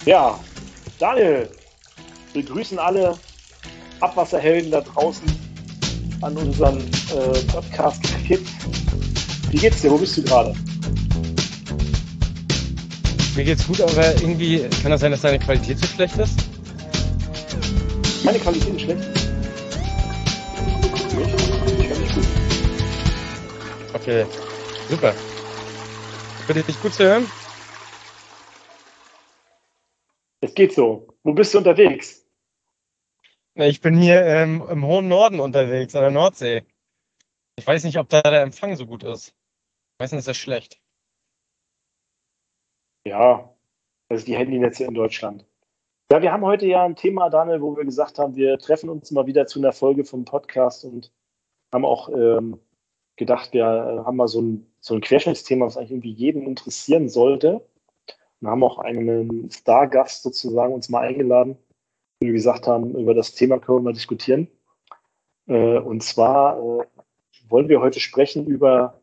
Ja, Daniel, wir grüßen alle Abwasserhelden da draußen an unseren Podcast Kids. Wie geht's dir? Wo bist du gerade? Mir geht's gut, aber irgendwie kann das sein, dass deine Qualität so schlecht ist? Meine Qualität ist schlecht. Ich höre mich gut. Okay, super. Bitte dich gut zu hören? Es geht so. Wo bist du unterwegs? Ich bin hier im hohen Norden unterwegs, an der Nordsee. Ich weiß nicht, ob da der Empfang so gut ist. Meistens ist das schlecht. Ja, also die Handynetze in Deutschland. Ja, wir haben heute ja ein Thema, Daniel, wo wir gesagt haben, wir treffen uns mal wieder zu einer Folge vom Podcast und haben auch gedacht, wir haben mal so ein Querschnittsthema, was eigentlich irgendwie jeden interessieren sollte. Wir haben auch einen Stargast sozusagen uns mal eingeladen, wie wir gesagt haben, über das Thema können wir mal diskutieren. Und zwar wollen wir heute sprechen über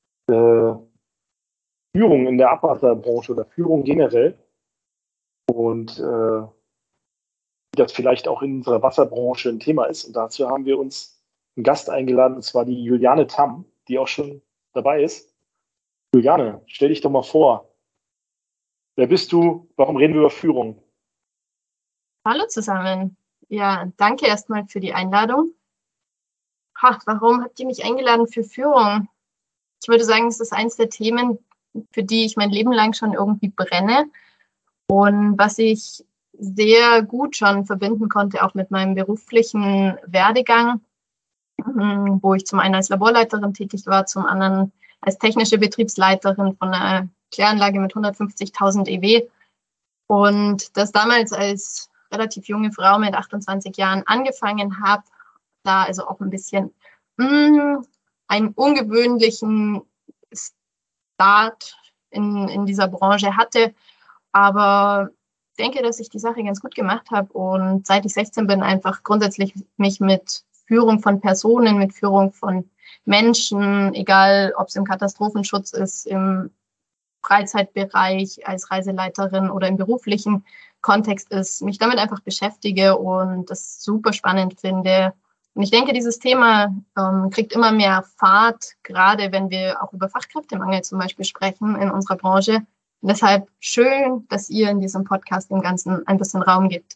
Führung in der Abwasserbranche oder Führung generell und wie das vielleicht auch in unserer Wasserbranche ein Thema ist. Und dazu haben wir uns einen Gast eingeladen, und zwar die Juliane Tamm, die auch schon dabei ist. Juliane, stell dich doch mal vor. Wer bist du? Warum reden wir über Führung? Hallo zusammen. Ja, danke erstmal für die Einladung. Warum habt ihr mich eingeladen für Führung? Ich würde sagen, es ist eins der Themen, für die ich mein Leben lang schon irgendwie brenne und was ich sehr gut schon verbinden konnte, auch mit meinem beruflichen Werdegang, wo ich zum einen als Laborleiterin tätig war, zum anderen als technische Betriebsleiterin von einer Kläranlage mit 150.000 EW und das damals als relativ junge Frau mit 28 Jahren angefangen habe, da also auch ein bisschen einen ungewöhnlichen Start in dieser Branche hatte, aber ich denke, dass ich die Sache ganz gut gemacht habe und seit ich 16 bin, einfach grundsätzlich mich mit Führung von Personen, mit Führung von Menschen, egal ob es im Katastrophenschutz ist, im Freizeitbereich als Reiseleiterin oder im beruflichen Kontext ist, mich damit einfach beschäftige und das super spannend finde. Und ich denke, dieses Thema kriegt immer mehr Fahrt, gerade wenn wir auch über Fachkräftemangel zum Beispiel sprechen in unserer Branche. Und deshalb schön, dass ihr in diesem Podcast dem Ganzen ein bisschen Raum gibt.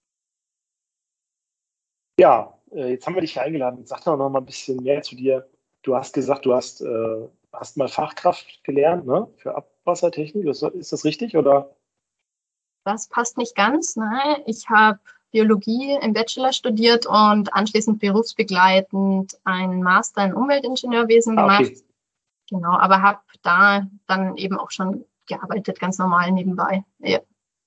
Ja, jetzt haben wir dich hier eingeladen. Sag doch noch mal ein bisschen mehr zu dir. Du hast gesagt, du hast mal Fachkraft gelernt, ne? Für Abwassertechnik. Ist das richtig, oder? Das passt nicht ganz. Ne? Ich habe Biologie im Bachelor studiert und anschließend berufsbegleitend einen Master in Umweltingenieurwesen gemacht. Okay. Genau, aber habe da dann eben auch schon gearbeitet, ganz normal nebenbei. Ja.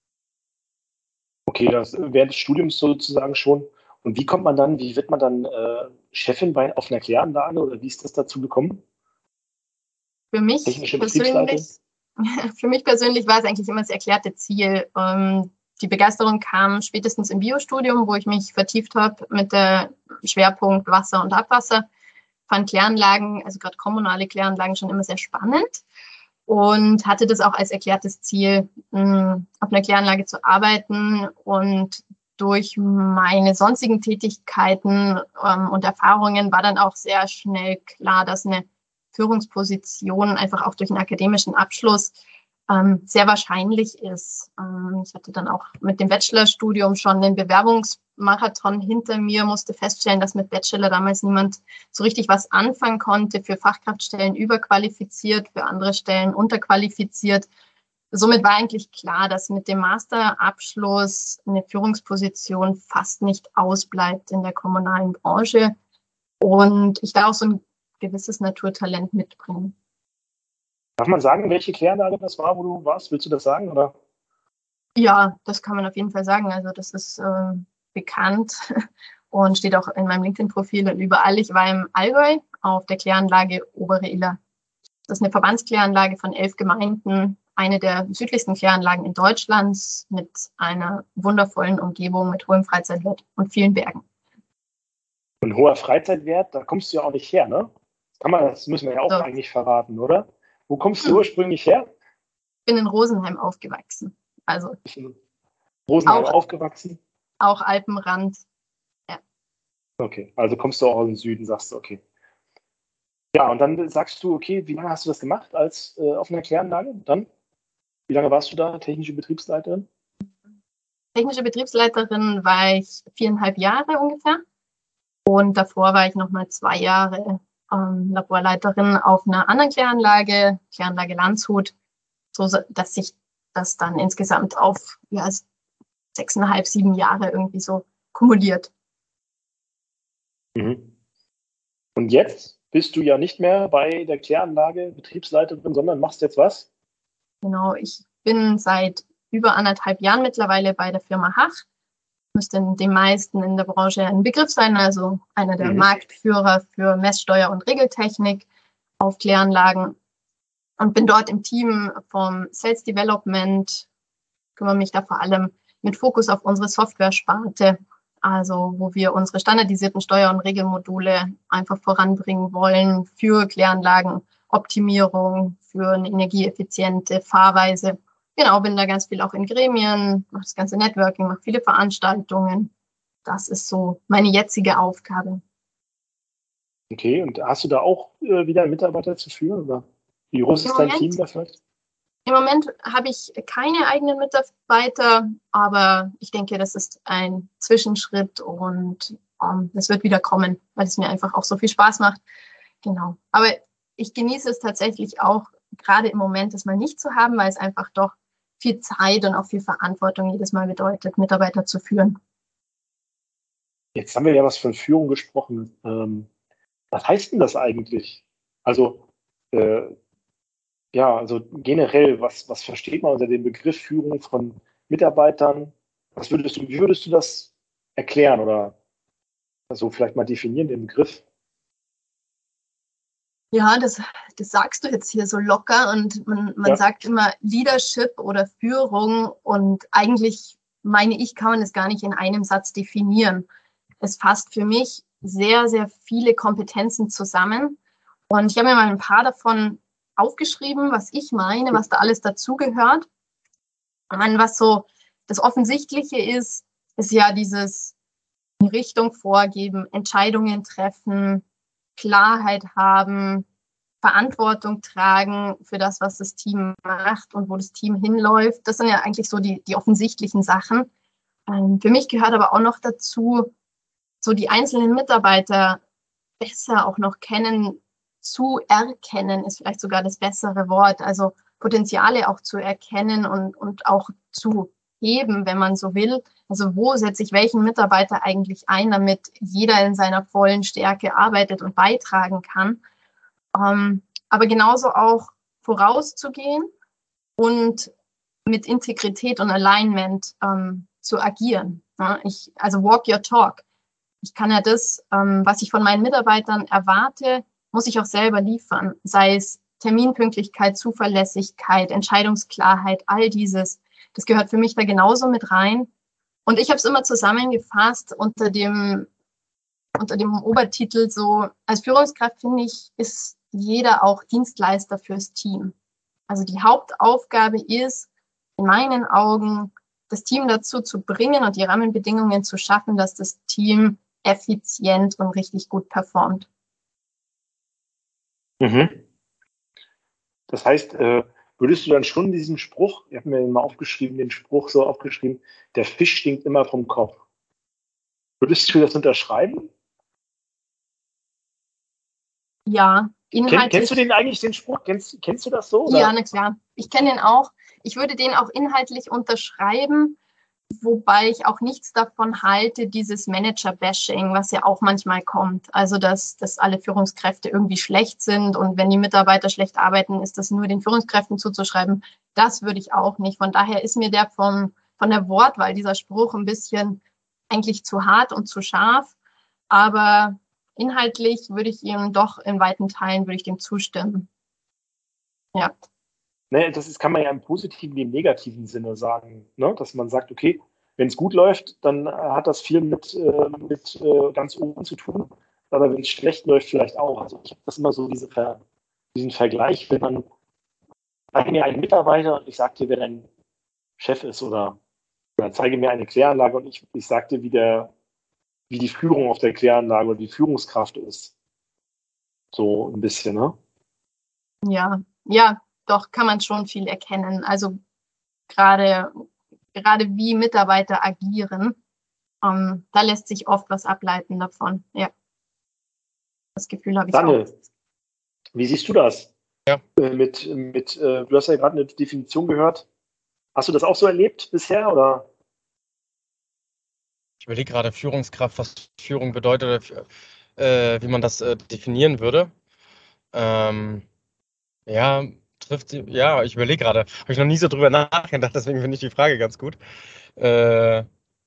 Okay, das während des Studiums sozusagen schon. Und wie wird man dann Chefin auf einer Kläranlage oder wie ist das dazu gekommen? Für mich Technische Betriebsleitung? Für mich persönlich war es eigentlich immer das erklärte Ziel. Die Begeisterung kam spätestens im Biostudium, wo ich mich vertieft habe mit der Schwerpunkt Wasser und Abwasser. Fand Kläranlagen, also gerade kommunale Kläranlagen, schon immer sehr spannend und hatte das auch als erklärtes Ziel, auf einer Kläranlage zu arbeiten. Und durch meine sonstigen Tätigkeiten und Erfahrungen war dann auch sehr schnell klar, dass eine Führungsposition einfach auch durch einen akademischen Abschluss sehr wahrscheinlich ist. Ich hatte dann auch mit dem Bachelorstudium schon den Bewerbungsmarathon hinter mir, musste feststellen, dass mit Bachelor damals niemand so richtig was anfangen konnte, für Fachkraftstellen überqualifiziert, für andere Stellen unterqualifiziert. Somit war eigentlich klar, dass mit dem Masterabschluss eine Führungsposition fast nicht ausbleibt in der kommunalen Branche und ich da auch so ein gewisses Naturtalent mitbringen. Darf man sagen, welche Kläranlage das war, wo du warst? Willst du das sagen, oder? Ja, das kann man auf jeden Fall sagen. Also das ist bekannt und steht auch in meinem LinkedIn-Profil und überall. Ich war im Allgäu auf der Kläranlage Obere Iller. Das ist eine Verbandskläranlage von 11 Gemeinden, eine der südlichsten Kläranlagen in Deutschland mit einer wundervollen Umgebung, mit hohem Freizeitwert und vielen Bergen. Ein hoher Freizeitwert, da kommst du ja auch nicht her, ne? Das müssen wir ja auch So. eigentlich verraten, oder? Wo kommst du ursprünglich her? Ich bin in Rosenheim aufgewachsen. Also Rosenheim aufgewachsen? Auch Alpenrand. Ja. Okay, also kommst du auch aus dem Süden, sagst du, okay. Ja, und dann sagst du, okay, wie lange hast du das gemacht als auf einer Kläranlage? Dann? Wie lange warst du da, technische Betriebsleiterin? Technische Betriebsleiterin war ich 4,5 Jahre ungefähr. Und davor war ich nochmal 2 Jahre Laborleiterin auf einer anderen Kläranlage Landshut, so dass sich das dann insgesamt auf 6,5, 7 Jahre irgendwie so kumuliert. Mhm. Und jetzt bist du ja nicht mehr bei der Kläranlage Betriebsleiterin, sondern machst jetzt was? Genau, ich bin seit über 1,5 Jahren mittlerweile bei der Firma Hach. Müsste den meisten in der Branche ein Begriff sein, also einer der Marktführer für Messsteuer und Regeltechnik auf Kläranlagen. Und bin dort im Team vom Sales Development, kümmere mich da vor allem mit Fokus auf unsere Software-Sparte, also wo wir unsere standardisierten Steuer- und Regelmodule einfach voranbringen wollen für Kläranlagen, Optimierung, für eine energieeffiziente Fahrweise. Genau, bin da ganz viel auch in Gremien, mache das ganze Networking, mache viele Veranstaltungen. Das ist so meine jetzige Aufgabe. Okay, und hast du da auch wieder Mitarbeiter zu führen? Oder wie groß ist dein Team da vielleicht? Im Moment habe ich keine eigenen Mitarbeiter, aber ich denke, das ist ein Zwischenschritt und es wird wieder kommen, weil es mir einfach auch so viel Spaß macht. Genau. Aber ich genieße es tatsächlich auch, gerade im Moment das mal nicht zu haben, weil es einfach doch viel Zeit und auch viel Verantwortung jedes Mal bedeutet, Mitarbeiter zu führen. Jetzt haben wir ja was von Führung gesprochen. Was heißt denn das eigentlich? Also, also generell, was versteht man unter dem Begriff Führung von Mitarbeitern? Wie würdest du das erklären oder also vielleicht mal definieren, den Begriff? Ja, das sagst du jetzt hier so locker und man sagt immer Leadership oder Führung und eigentlich meine ich, kann man es gar nicht in einem Satz definieren. Es fasst für mich sehr, sehr viele Kompetenzen zusammen und ich habe mir mal ein paar davon aufgeschrieben, was ich meine, was da alles dazugehört. Was so das Offensichtliche ist ja dieses Richtung vorgeben, Entscheidungen treffen, Klarheit haben, Verantwortung tragen für das, was das Team macht und wo das Team hinläuft. Das sind ja eigentlich so die offensichtlichen Sachen. Für mich gehört aber auch noch dazu, so die einzelnen Mitarbeiter besser auch noch zu erkennen, ist vielleicht sogar das bessere Wort. Also Potenziale auch zu erkennen und auch zu heben, wenn man so will. Also wo setze ich welchen Mitarbeiter eigentlich ein, damit jeder in seiner vollen Stärke arbeitet und beitragen kann. Aber genauso auch vorauszugehen und mit Integrität und Alignment zu agieren. Ja, also walk your talk. Ich kann ja das, was ich von meinen Mitarbeitern erwarte, muss ich auch selber liefern. Sei es Terminpünktlichkeit, Zuverlässigkeit, Entscheidungsklarheit, all dieses. Das gehört für mich da genauso mit rein. Und ich habe es immer zusammengefasst unter dem Obertitel so, als Führungskraft finde ich, ist jeder auch Dienstleister fürs Team. Also die Hauptaufgabe ist, in meinen Augen, das Team dazu zu bringen und die Rahmenbedingungen zu schaffen, dass das Team effizient und richtig gut performt. Mhm. Das heißt, würdest du dann schon diesen Spruch, ich habe mir mal aufgeschrieben, der Fisch stinkt immer vom Kopf. Würdest du das unterschreiben? Ja, inhaltlich. Kennst du den eigentlich, den Spruch? Kennst du das so? Oder? Ja, na klar. Ich kenne den auch. Ich würde den auch inhaltlich unterschreiben, wobei ich auch nichts davon halte, dieses Manager-Bashing, was ja auch manchmal kommt. Also, dass alle Führungskräfte irgendwie schlecht sind und wenn die Mitarbeiter schlecht arbeiten, ist das nur den Führungskräften zuzuschreiben. Das würde ich auch nicht. Von daher ist mir der von der Wortwahl dieser Spruch ein bisschen eigentlich zu hart und zu scharf. Aber inhaltlich würde ich ihm doch in weiten Teilen würde ich dem zustimmen. Ja. Ne, kann man ja im positiven wie im negativen Sinne sagen, ne? Dass man sagt, okay, wenn es gut läuft, dann hat das viel mit ganz oben zu tun, aber wenn es schlecht läuft, vielleicht auch. Also ich habe das immer so diesen Vergleich, wenn man einen Mitarbeiter, und ich sage dir, wer dein Chef ist oder Oder zeige mir eine Kläranlage und ich sag dir, wie die Führung auf der Kläranlage oder die Führungskraft ist. So ein bisschen, ne? Ja, doch, kann man schon viel erkennen. Also gerade wie Mitarbeiter agieren, da lässt sich oft was ableiten davon. Ja, das Gefühl habe ich auch. Daniel, wie siehst du das? Ja. Du hast ja gerade eine Definition gehört. Hast du das auch so erlebt bisher, oder? Ich überlege gerade Führungskraft, was Führung bedeutet, wie man das definieren würde. Ja, ich überlege gerade. Habe ich noch nie so drüber nachgedacht, deswegen finde ich die Frage ganz gut. Wenn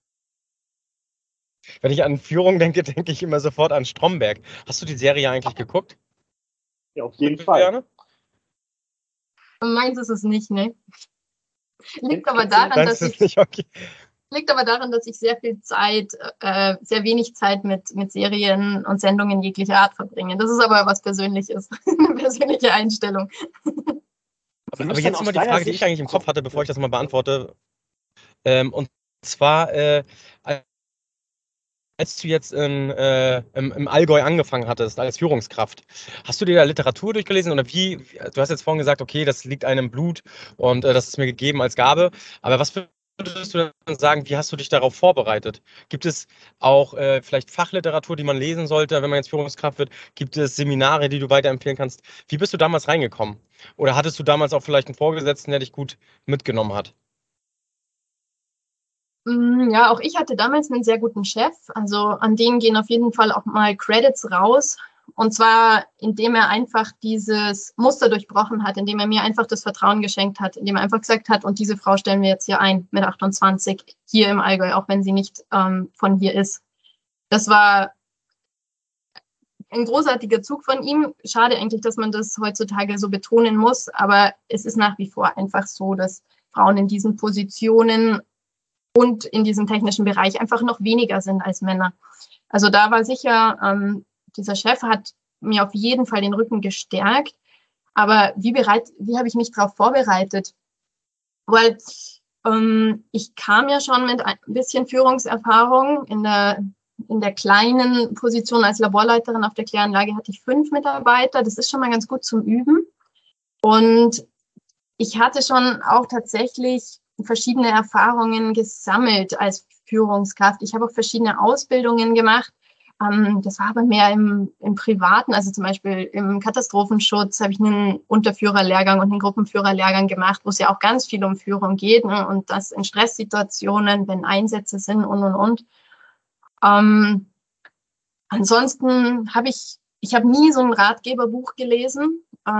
ich an Führung denke, denke ich immer sofort an Stromberg. Hast du die Serie eigentlich geguckt? Ja, auf jeden Fall. Juliane? Meins ist es nicht, ne? Liegt aber Deins ist nicht okay. dass ich sehr wenig Zeit mit Serien und Sendungen jeglicher Art verbringe. Das ist aber was Persönliches, eine persönliche Einstellung. Aber jetzt mal die Frage, die ich eigentlich im Kopf hatte, bevor ich das mal beantworte. Und zwar, als du jetzt im Allgäu angefangen hattest als Führungskraft, hast du dir da Literatur durchgelesen oder wie? Du hast jetzt vorhin gesagt, okay, das liegt einem im Blut und das ist mir gegeben als Gabe. Aber was würdest du dann sagen, wie hast du dich darauf vorbereitet? Gibt es auch vielleicht Fachliteratur, die man lesen sollte, wenn man jetzt Führungskraft wird? Gibt es Seminare, die du weiterempfehlen kannst? Wie bist du damals reingekommen? Oder hattest du damals auch vielleicht einen Vorgesetzten, der dich gut mitgenommen hat? Ja, auch ich hatte damals einen sehr guten Chef. Also an den gehen auf jeden Fall auch mal Credits raus. Und zwar, indem er einfach dieses Muster durchbrochen hat, indem er mir einfach das Vertrauen geschenkt hat, indem er einfach gesagt hat, und diese Frau stellen wir jetzt hier ein mit 28 hier im Allgäu, auch wenn sie nicht von hier ist. Das war ein großartiger Zug von ihm. Schade eigentlich, dass man das heutzutage so betonen muss, aber es ist nach wie vor einfach so, dass Frauen in diesen Positionen und in diesem technischen Bereich einfach noch weniger sind als Männer. Also da war sicher, dieser Chef hat mir auf jeden Fall den Rücken gestärkt. Aber wie habe ich mich darauf vorbereitet? Weil ich kam ja schon mit ein bisschen Führungserfahrung. In der kleinen Position als Laborleiterin auf der Kläranlage hatte ich 5 Mitarbeiter. Das ist schon mal ganz gut zum Üben. Und ich hatte schon auch tatsächlich verschiedene Erfahrungen gesammelt als Führungskraft. Ich habe auch verschiedene Ausbildungen gemacht. Das war aber mehr im Privaten, also zum Beispiel im Katastrophenschutz habe ich einen Unterführerlehrgang und einen Gruppenführerlehrgang gemacht, wo es ja auch ganz viel um Führung geht, ne? Und das in Stresssituationen, wenn Einsätze sind und. Ansonsten habe ich nie so ein Ratgeberbuch gelesen.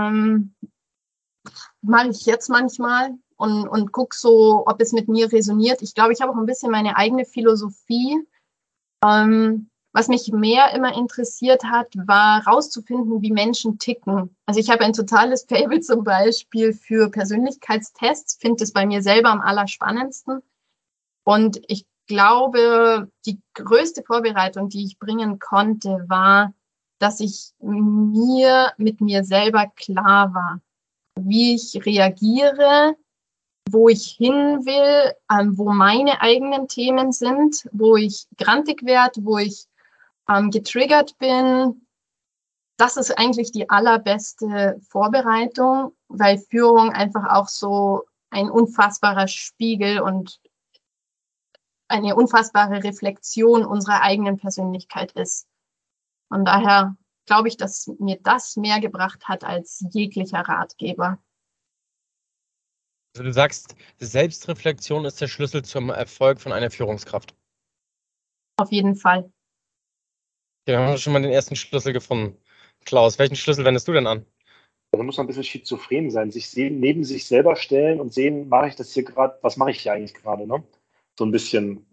Mache ich jetzt manchmal und gucke so, ob es mit mir resoniert. Ich glaube, ich habe auch ein bisschen meine eigene Philosophie. Was mich mehr immer interessiert hat, war rauszufinden, wie Menschen ticken. Also ich habe ein totales Faible zum Beispiel für Persönlichkeitstests, finde es bei mir selber am allerspannendsten. Und ich glaube, die größte Vorbereitung, die ich bringen konnte, war, dass ich mit mir selber klar war, wie ich reagiere, wo ich hin will, wo meine eigenen Themen sind, wo ich grantig werde, wo ich getriggert bin. Das ist eigentlich die allerbeste Vorbereitung, weil Führung einfach auch so ein unfassbarer Spiegel und eine unfassbare Reflexion unserer eigenen Persönlichkeit ist. Von daher glaube ich, dass mir das mehr gebracht hat als jeglicher Ratgeber. Also du sagst, Selbstreflexion ist der Schlüssel zum Erfolg von einer Führungskraft. Auf jeden Fall. Ja, haben wir schon mal den ersten Schlüssel gefunden. Klaus, welchen Schlüssel wendest du denn an? Da muss man ein bisschen schizophren sein, sich sehen, neben sich selber stellen und sehen, mache ich das hier gerade, was mache ich hier eigentlich gerade, ne? So ein bisschen.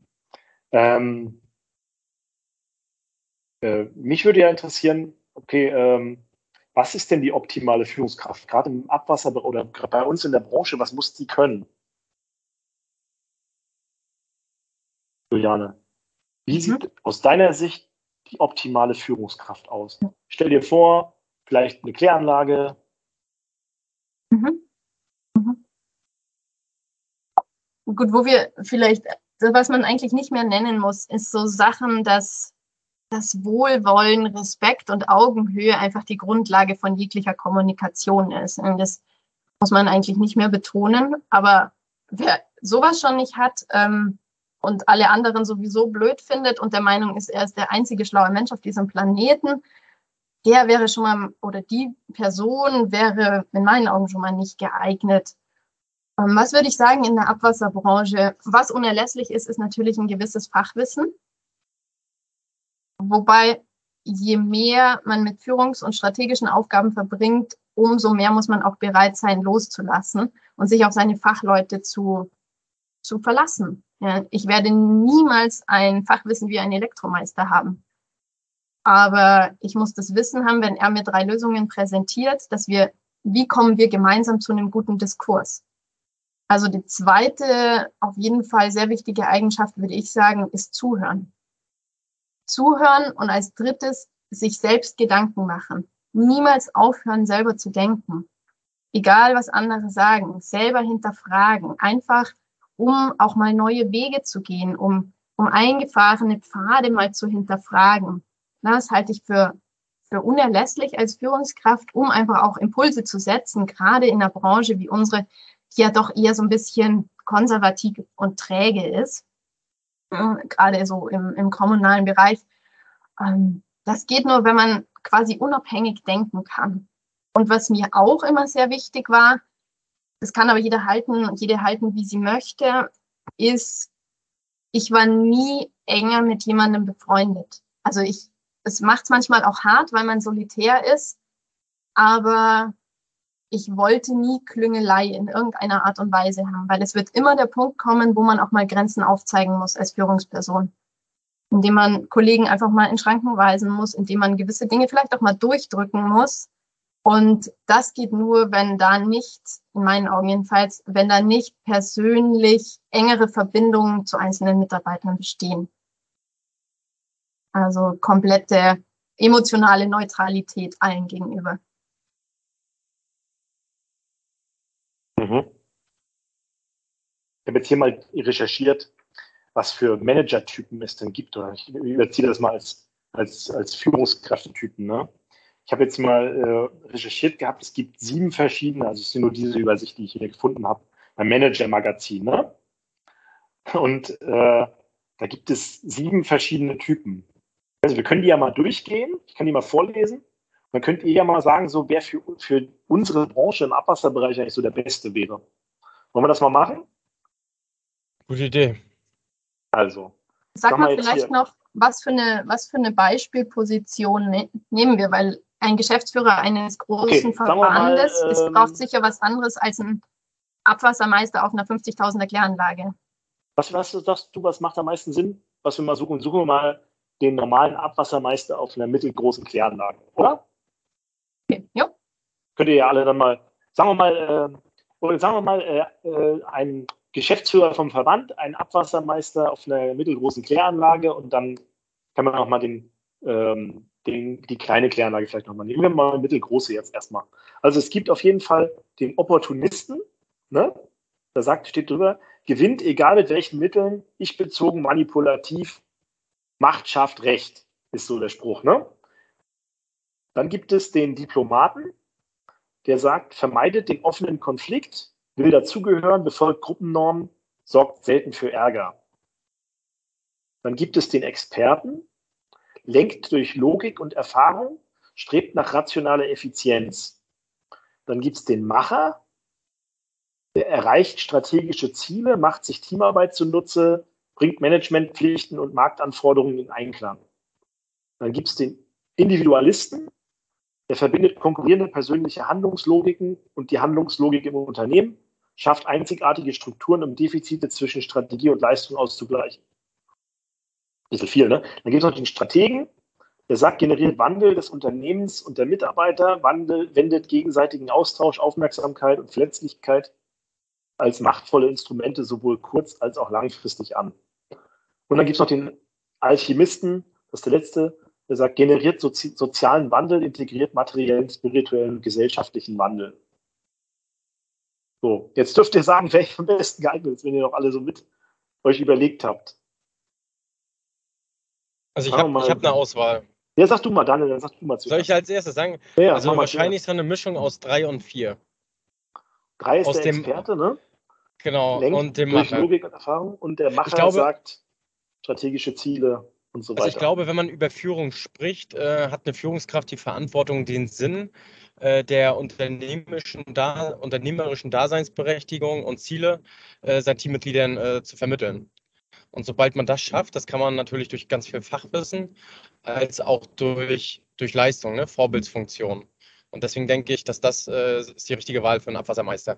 Mich würde ja interessieren, okay, was ist denn die optimale Führungskraft? Gerade im Abwasser oder bei uns in der Branche, was muss die können? Juliane, wie sieht aus deiner Sicht die optimale Führungskraft aus? Stell dir vor, vielleicht eine Kläranlage. Gut, wo wir vielleicht was man eigentlich nicht mehr nennen muss, ist so Sachen, dass das Wohlwollen, Respekt und Augenhöhe einfach die Grundlage von jeglicher Kommunikation ist. Und das muss man eigentlich nicht mehr betonen. Aber wer sowas schon nicht hat und alle anderen sowieso blöd findet und der Meinung ist, er ist der einzige schlaue Mensch auf diesem Planeten, der wäre schon mal, oder die Person wäre in meinen Augen schon mal nicht geeignet. Was würde ich sagen in der Abwasserbranche? Was unerlässlich ist, ist natürlich ein gewisses Fachwissen. Wobei, je mehr man mit Führungs- und strategischen Aufgaben verbringt, umso mehr muss man auch bereit sein, loszulassen und sich auf seine Fachleute zu verlassen. Ja, ich werde niemals ein Fachwissen wie ein Elektromeister haben. Aber ich muss das Wissen haben, wenn er mir 3 Lösungen präsentiert, wie kommen wir gemeinsam zu einem guten Diskurs? Also die zweite, auf jeden Fall sehr wichtige Eigenschaft, würde ich sagen, ist Zuhören. Zuhören und als drittes sich selbst Gedanken machen. Niemals aufhören, selber zu denken. Egal, was andere sagen, selber hinterfragen. Einfach, um auch mal neue Wege zu gehen, um eingefahrene Pfade mal zu hinterfragen. Das halte ich für unerlässlich als Führungskraft, um einfach auch Impulse zu setzen, gerade in einer Branche wie unsere, die ja doch eher so ein bisschen konservativ und träge ist. Gerade so im kommunalen Bereich. Das geht nur, wenn man quasi unabhängig denken kann. Und was mir auch immer sehr wichtig war, das kann aber jede halten, wie sie möchte, ist, ich war nie enger mit jemandem befreundet. Also es macht es manchmal auch hart, weil man solitär ist, aber ich wollte nie Klüngelei in irgendeiner Art und Weise haben, weil es wird immer der Punkt kommen, wo man auch mal Grenzen aufzeigen muss als Führungsperson, indem man Kollegen einfach mal in Schranken weisen muss, indem man gewisse Dinge vielleicht auch mal durchdrücken muss. Und das geht nur, wenn da nicht, in meinen Augen jedenfalls, wenn da nicht persönlich engere Verbindungen zu einzelnen Mitarbeitern bestehen. Also komplette emotionale Neutralität allen gegenüber. Mhm. Ich habe jetzt hier mal recherchiert, was für Managertypen es denn gibt. Oder ich überziehe das mal als Führungskräftetypen. Ne? Ich habe jetzt mal recherchiert gehabt, es gibt 7 verschiedene, also es sind nur diese Übersicht, die ich hier gefunden habe, beim Manager-Magazin. Ne? Und da gibt es 7 verschiedene Typen. Also wir können die ja mal durchgehen, ich kann die mal vorlesen. Dann könnt ihr ja mal sagen, so wer für unsere Branche im Abwasserbereich eigentlich so der Beste wäre. Wollen wir das mal machen? Gute Idee. Also. Sag mal vielleicht noch, was für eine Beispielposition nehmen wir, weil ein Geschäftsführer eines großen Verbandes, es braucht sicher was anderes als ein Abwassermeister auf einer 50.000er Kläranlage. Was sagst du, was macht am meisten Sinn? Was wir mal suchen? Suchen wir mal den normalen Abwassermeister auf einer mittelgroßen Kläranlage, oder? Okay, jo. Könnt ihr ja alle dann mal, sagen wir mal, ein Geschäftsführer vom Verband, ein Abwassermeister auf einer mittelgroßen Kläranlage und dann kann man auch mal die kleine Kläranlage vielleicht nochmal nehmen. Nehmen wir mal eine mittelgroße jetzt erstmal. Also es gibt auf jeden Fall den Opportunisten, ne? Da steht drüber, gewinnt egal mit welchen Mitteln, ich-bezogen, manipulativ, Macht schafft Recht, ist so der Spruch, ne? Dann gibt es den Diplomaten, der sagt, vermeidet den offenen Konflikt, will dazugehören, befolgt Gruppennormen, sorgt selten für Ärger. Dann gibt es den Experten, lenkt durch Logik und Erfahrung, strebt nach rationaler Effizienz. Dann gibt es den Macher, der erreicht strategische Ziele, macht sich Teamarbeit zunutze, bringt Managementpflichten und Marktanforderungen in Einklang. Dann gibt es den Individualisten, der verbindet konkurrierende persönliche Handlungslogiken und die Handlungslogik im Unternehmen, schafft einzigartige Strukturen, um Defizite zwischen Strategie und Leistung auszugleichen. Bisschen viel, ne? Dann gibt es noch den Strategen, der sagt, generiert Wandel des Unternehmens und der Mitarbeiter, wendet gegenseitigen Austausch, Aufmerksamkeit und Verletzlichkeit als machtvolle Instrumente sowohl kurz- als auch langfristig an. Und dann gibt es noch den Alchemisten, das ist der letzte, der sagt, generiert sozialen Wandel, integriert materiellen, spirituellen und gesellschaftlichen Wandel. So, jetzt dürft ihr sagen, wer am besten geeignet ist, wenn ihr noch alle so euch überlegt habt? Also ich Sagen wir habe mal. eine Auswahl. Ja, sag du mal, Daniel, dann sag du mal Soll zuerst. ich als erstes sagen? Ja, Also mach mal wahrscheinlich so eine Mischung aus 3 und 4. 3 ist Aus der dem, Experte, ne? genau, Lenkt und dem durch Macher. Logik und Erfahrung. Und der Ich Macher glaube, sagt strategische Ziele und so Also ich weiter. glaube, wenn man über Führung spricht, hat eine Führungskraft die Verantwortung, den Sinn der unternehmerischen Daseinsberechtigung und Ziele seinen Teammitgliedern zu vermitteln. Und sobald man das schafft, das kann man natürlich durch ganz viel Fachwissen, als auch durch Leistung, ne, Vorbildsfunktion. Und deswegen denke ich, dass das ist die richtige Wahl für einen Abwassermeister.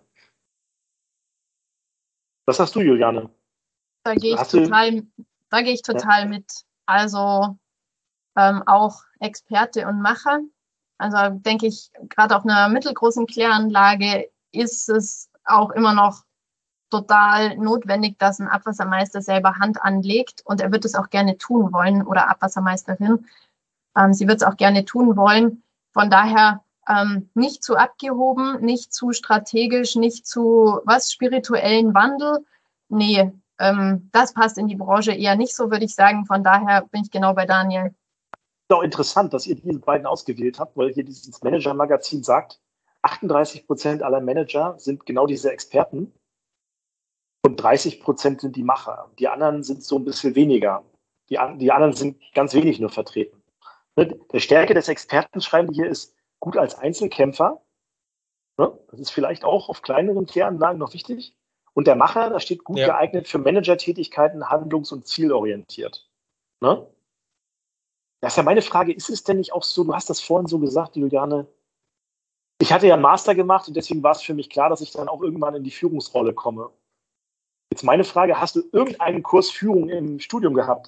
Was sagst du, Juliane? Da gehe ich Hast du, total mit. Also auch Experte und Macher. Also denke ich, gerade auf einer mittelgroßen Kläranlage ist es auch immer noch total notwendig, dass ein Abwassermeister selber Hand anlegt, und er wird es auch gerne tun wollen, oder Abwassermeisterin. Sie wird es auch gerne tun wollen. Von daher nicht zu abgehoben, nicht zu strategisch, nicht zu spirituellen Wandel. Nee, das passt in die Branche eher nicht so, würde ich sagen. Von daher bin ich genau bei Daniel. ist auch interessant, dass ihr diese beiden ausgewählt habt, weil hier dieses Manager-Magazin sagt, 38% aller Manager sind genau diese Experten und 30% sind die Macher. Die anderen sind so ein bisschen weniger. Die anderen sind ganz wenig nur vertreten. Der Stärke des Experten, schreiben die hier, ist gut als Einzelkämpfer. Das ist vielleicht auch auf kleineren Kläranlagen noch wichtig. Und der Macher, da steht gut geeignet für Managertätigkeiten, handlungs- und zielorientiert. Ne? Das ist ja meine Frage, ist es denn nicht auch so, du hast das vorhin so gesagt, Juliane, ich hatte ja einen Master gemacht und deswegen war es für mich klar, dass ich dann auch irgendwann in die Führungsrolle komme. Jetzt meine Frage, hast du irgendeinen Kurs Führung im Studium gehabt?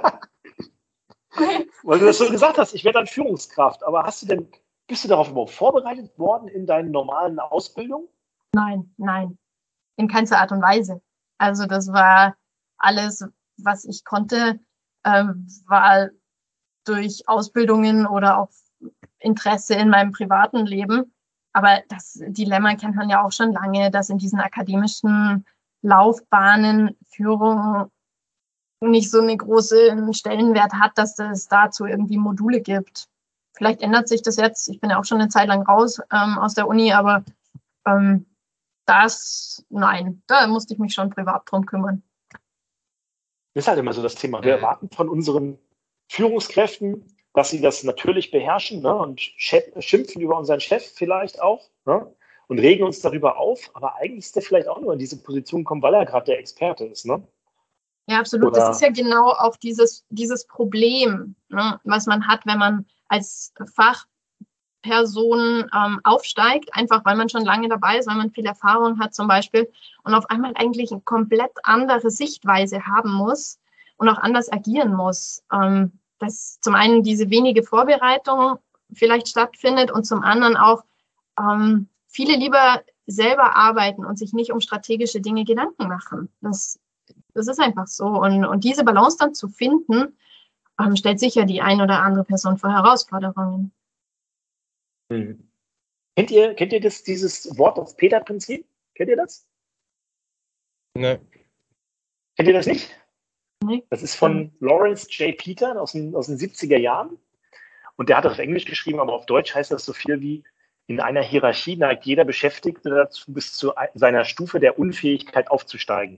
Weil du das so gesagt hast, ich werde dann Führungskraft, aber bist du darauf überhaupt vorbereitet worden in deinen normalen Ausbildungen? Nein, in keinster Art und Weise. Also das war alles, was ich konnte, war durch Ausbildungen oder auch Interesse in meinem privaten Leben. Aber das Dilemma kennt man ja auch schon lange, dass in diesen akademischen Laufbahnen Führung nicht so einen großen Stellenwert hat, dass es dazu irgendwie Module gibt. Vielleicht ändert sich das jetzt. Ich bin ja auch schon eine Zeit lang raus aus der Uni, aber nein, da musste ich mich schon privat drum kümmern. Das ist halt immer so das Thema. Wir erwarten von unseren Führungskräften, dass sie das natürlich beherrschen, ne, und schimpfen über unseren Chef vielleicht auch, ne, und regen uns darüber auf. Aber eigentlich ist der vielleicht auch nur in diese Position gekommen, weil er gerade der Experte ist. Ne? Ja, absolut. Oder das ist ja genau auch dieses Problem, ne, was man hat, wenn man als Fachperson aufsteigt, einfach weil man schon lange dabei ist, weil man viel Erfahrung hat zum Beispiel, und auf einmal eigentlich eine komplett andere Sichtweise haben muss und auch anders agieren muss. Dass zum einen diese wenige Vorbereitung vielleicht stattfindet und zum anderen auch viele lieber selber arbeiten und sich nicht um strategische Dinge Gedanken machen. Das ist einfach so. Und diese Balance dann zu finden, stellt sicher die ein oder andere Person vor Herausforderungen. Kennt ihr dieses Wort, das Peter-Prinzip? Kennt ihr das? Ne. Kennt ihr das nicht? Nee. Das ist von Lawrence J. Peter aus den 70er Jahren. Und der hat das auf Englisch geschrieben, aber auf Deutsch heißt das so viel wie: In einer Hierarchie neigt jeder Beschäftigte dazu, bis zu seiner Stufe der Unfähigkeit aufzusteigen.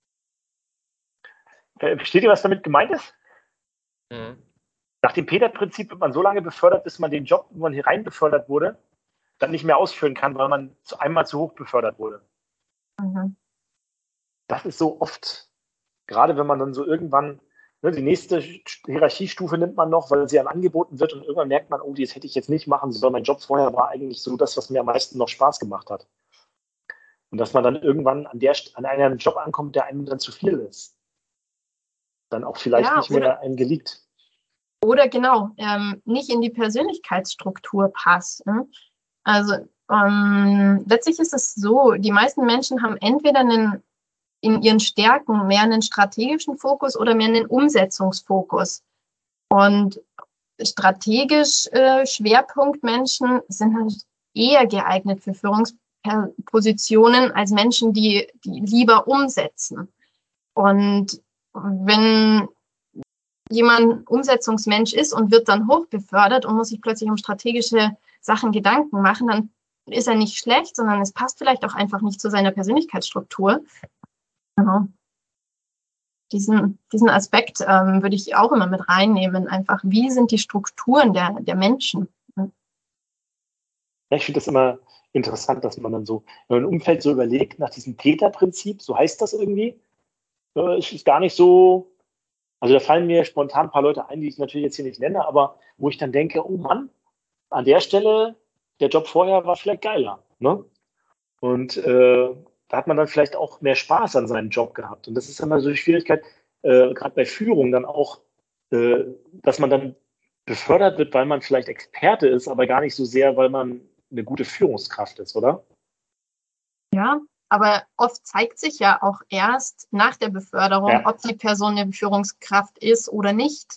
Versteht ihr, was damit gemeint ist? Mhm. Nach dem Peter-Prinzip wird man so lange befördert, bis man den Job, wo man hier rein befördert wurde, dann nicht mehr ausführen kann, weil man einmal zu hoch befördert wurde. Mhm. Das ist so oft, gerade wenn man dann so irgendwann, ne, die nächste Hierarchiestufe nimmt man noch, weil sie einem angeboten wird, und irgendwann merkt man, oh, das hätte ich jetzt nicht machen sollen. Mein Job vorher war eigentlich so das, was mir am meisten noch Spaß gemacht hat. Und dass man dann irgendwann an einem Job ankommt, der einem dann zu viel ist. Dann auch vielleicht nicht mehr einem geliebt. Oder genau, nicht in die Persönlichkeitsstruktur passt. Ne? Also letztlich ist es so, die meisten Menschen haben entweder in ihren Stärken mehr einen strategischen Fokus oder mehr einen Umsetzungsfokus. Und strategisch Schwerpunktmenschen sind halt eher geeignet für Führungspositionen als Menschen, die lieber umsetzen. Und wenn jemand Umsetzungsmensch ist und wird dann hochbefördert und muss sich plötzlich um strategische Sachen Gedanken machen, dann ist er nicht schlecht, sondern es passt vielleicht auch einfach nicht zu seiner Persönlichkeitsstruktur. Genau. Diesen Aspekt würde ich auch immer mit reinnehmen. Einfach, wie sind die Strukturen der Menschen? Ja, ich finde das immer interessant, dass man dann so, wenn man im Umfeld so überlegt, nach diesem Täterprinzip, so heißt das irgendwie, ist gar nicht so, also da fallen mir spontan ein paar Leute ein, die ich natürlich jetzt hier nicht nenne, aber wo ich dann denke, oh Mann, an der Stelle, der Job vorher war vielleicht geiler. Ne? Und da hat man dann vielleicht auch mehr Spaß an seinem Job gehabt. Und das ist immer so die Schwierigkeit, gerade bei Führung dann auch, dass man dann befördert wird, weil man vielleicht Experte ist, aber gar nicht so sehr, weil man eine gute Führungskraft ist, oder? Ja, aber oft zeigt sich ja auch erst nach der Beförderung, Ja. ob die Person eine Führungskraft ist oder nicht.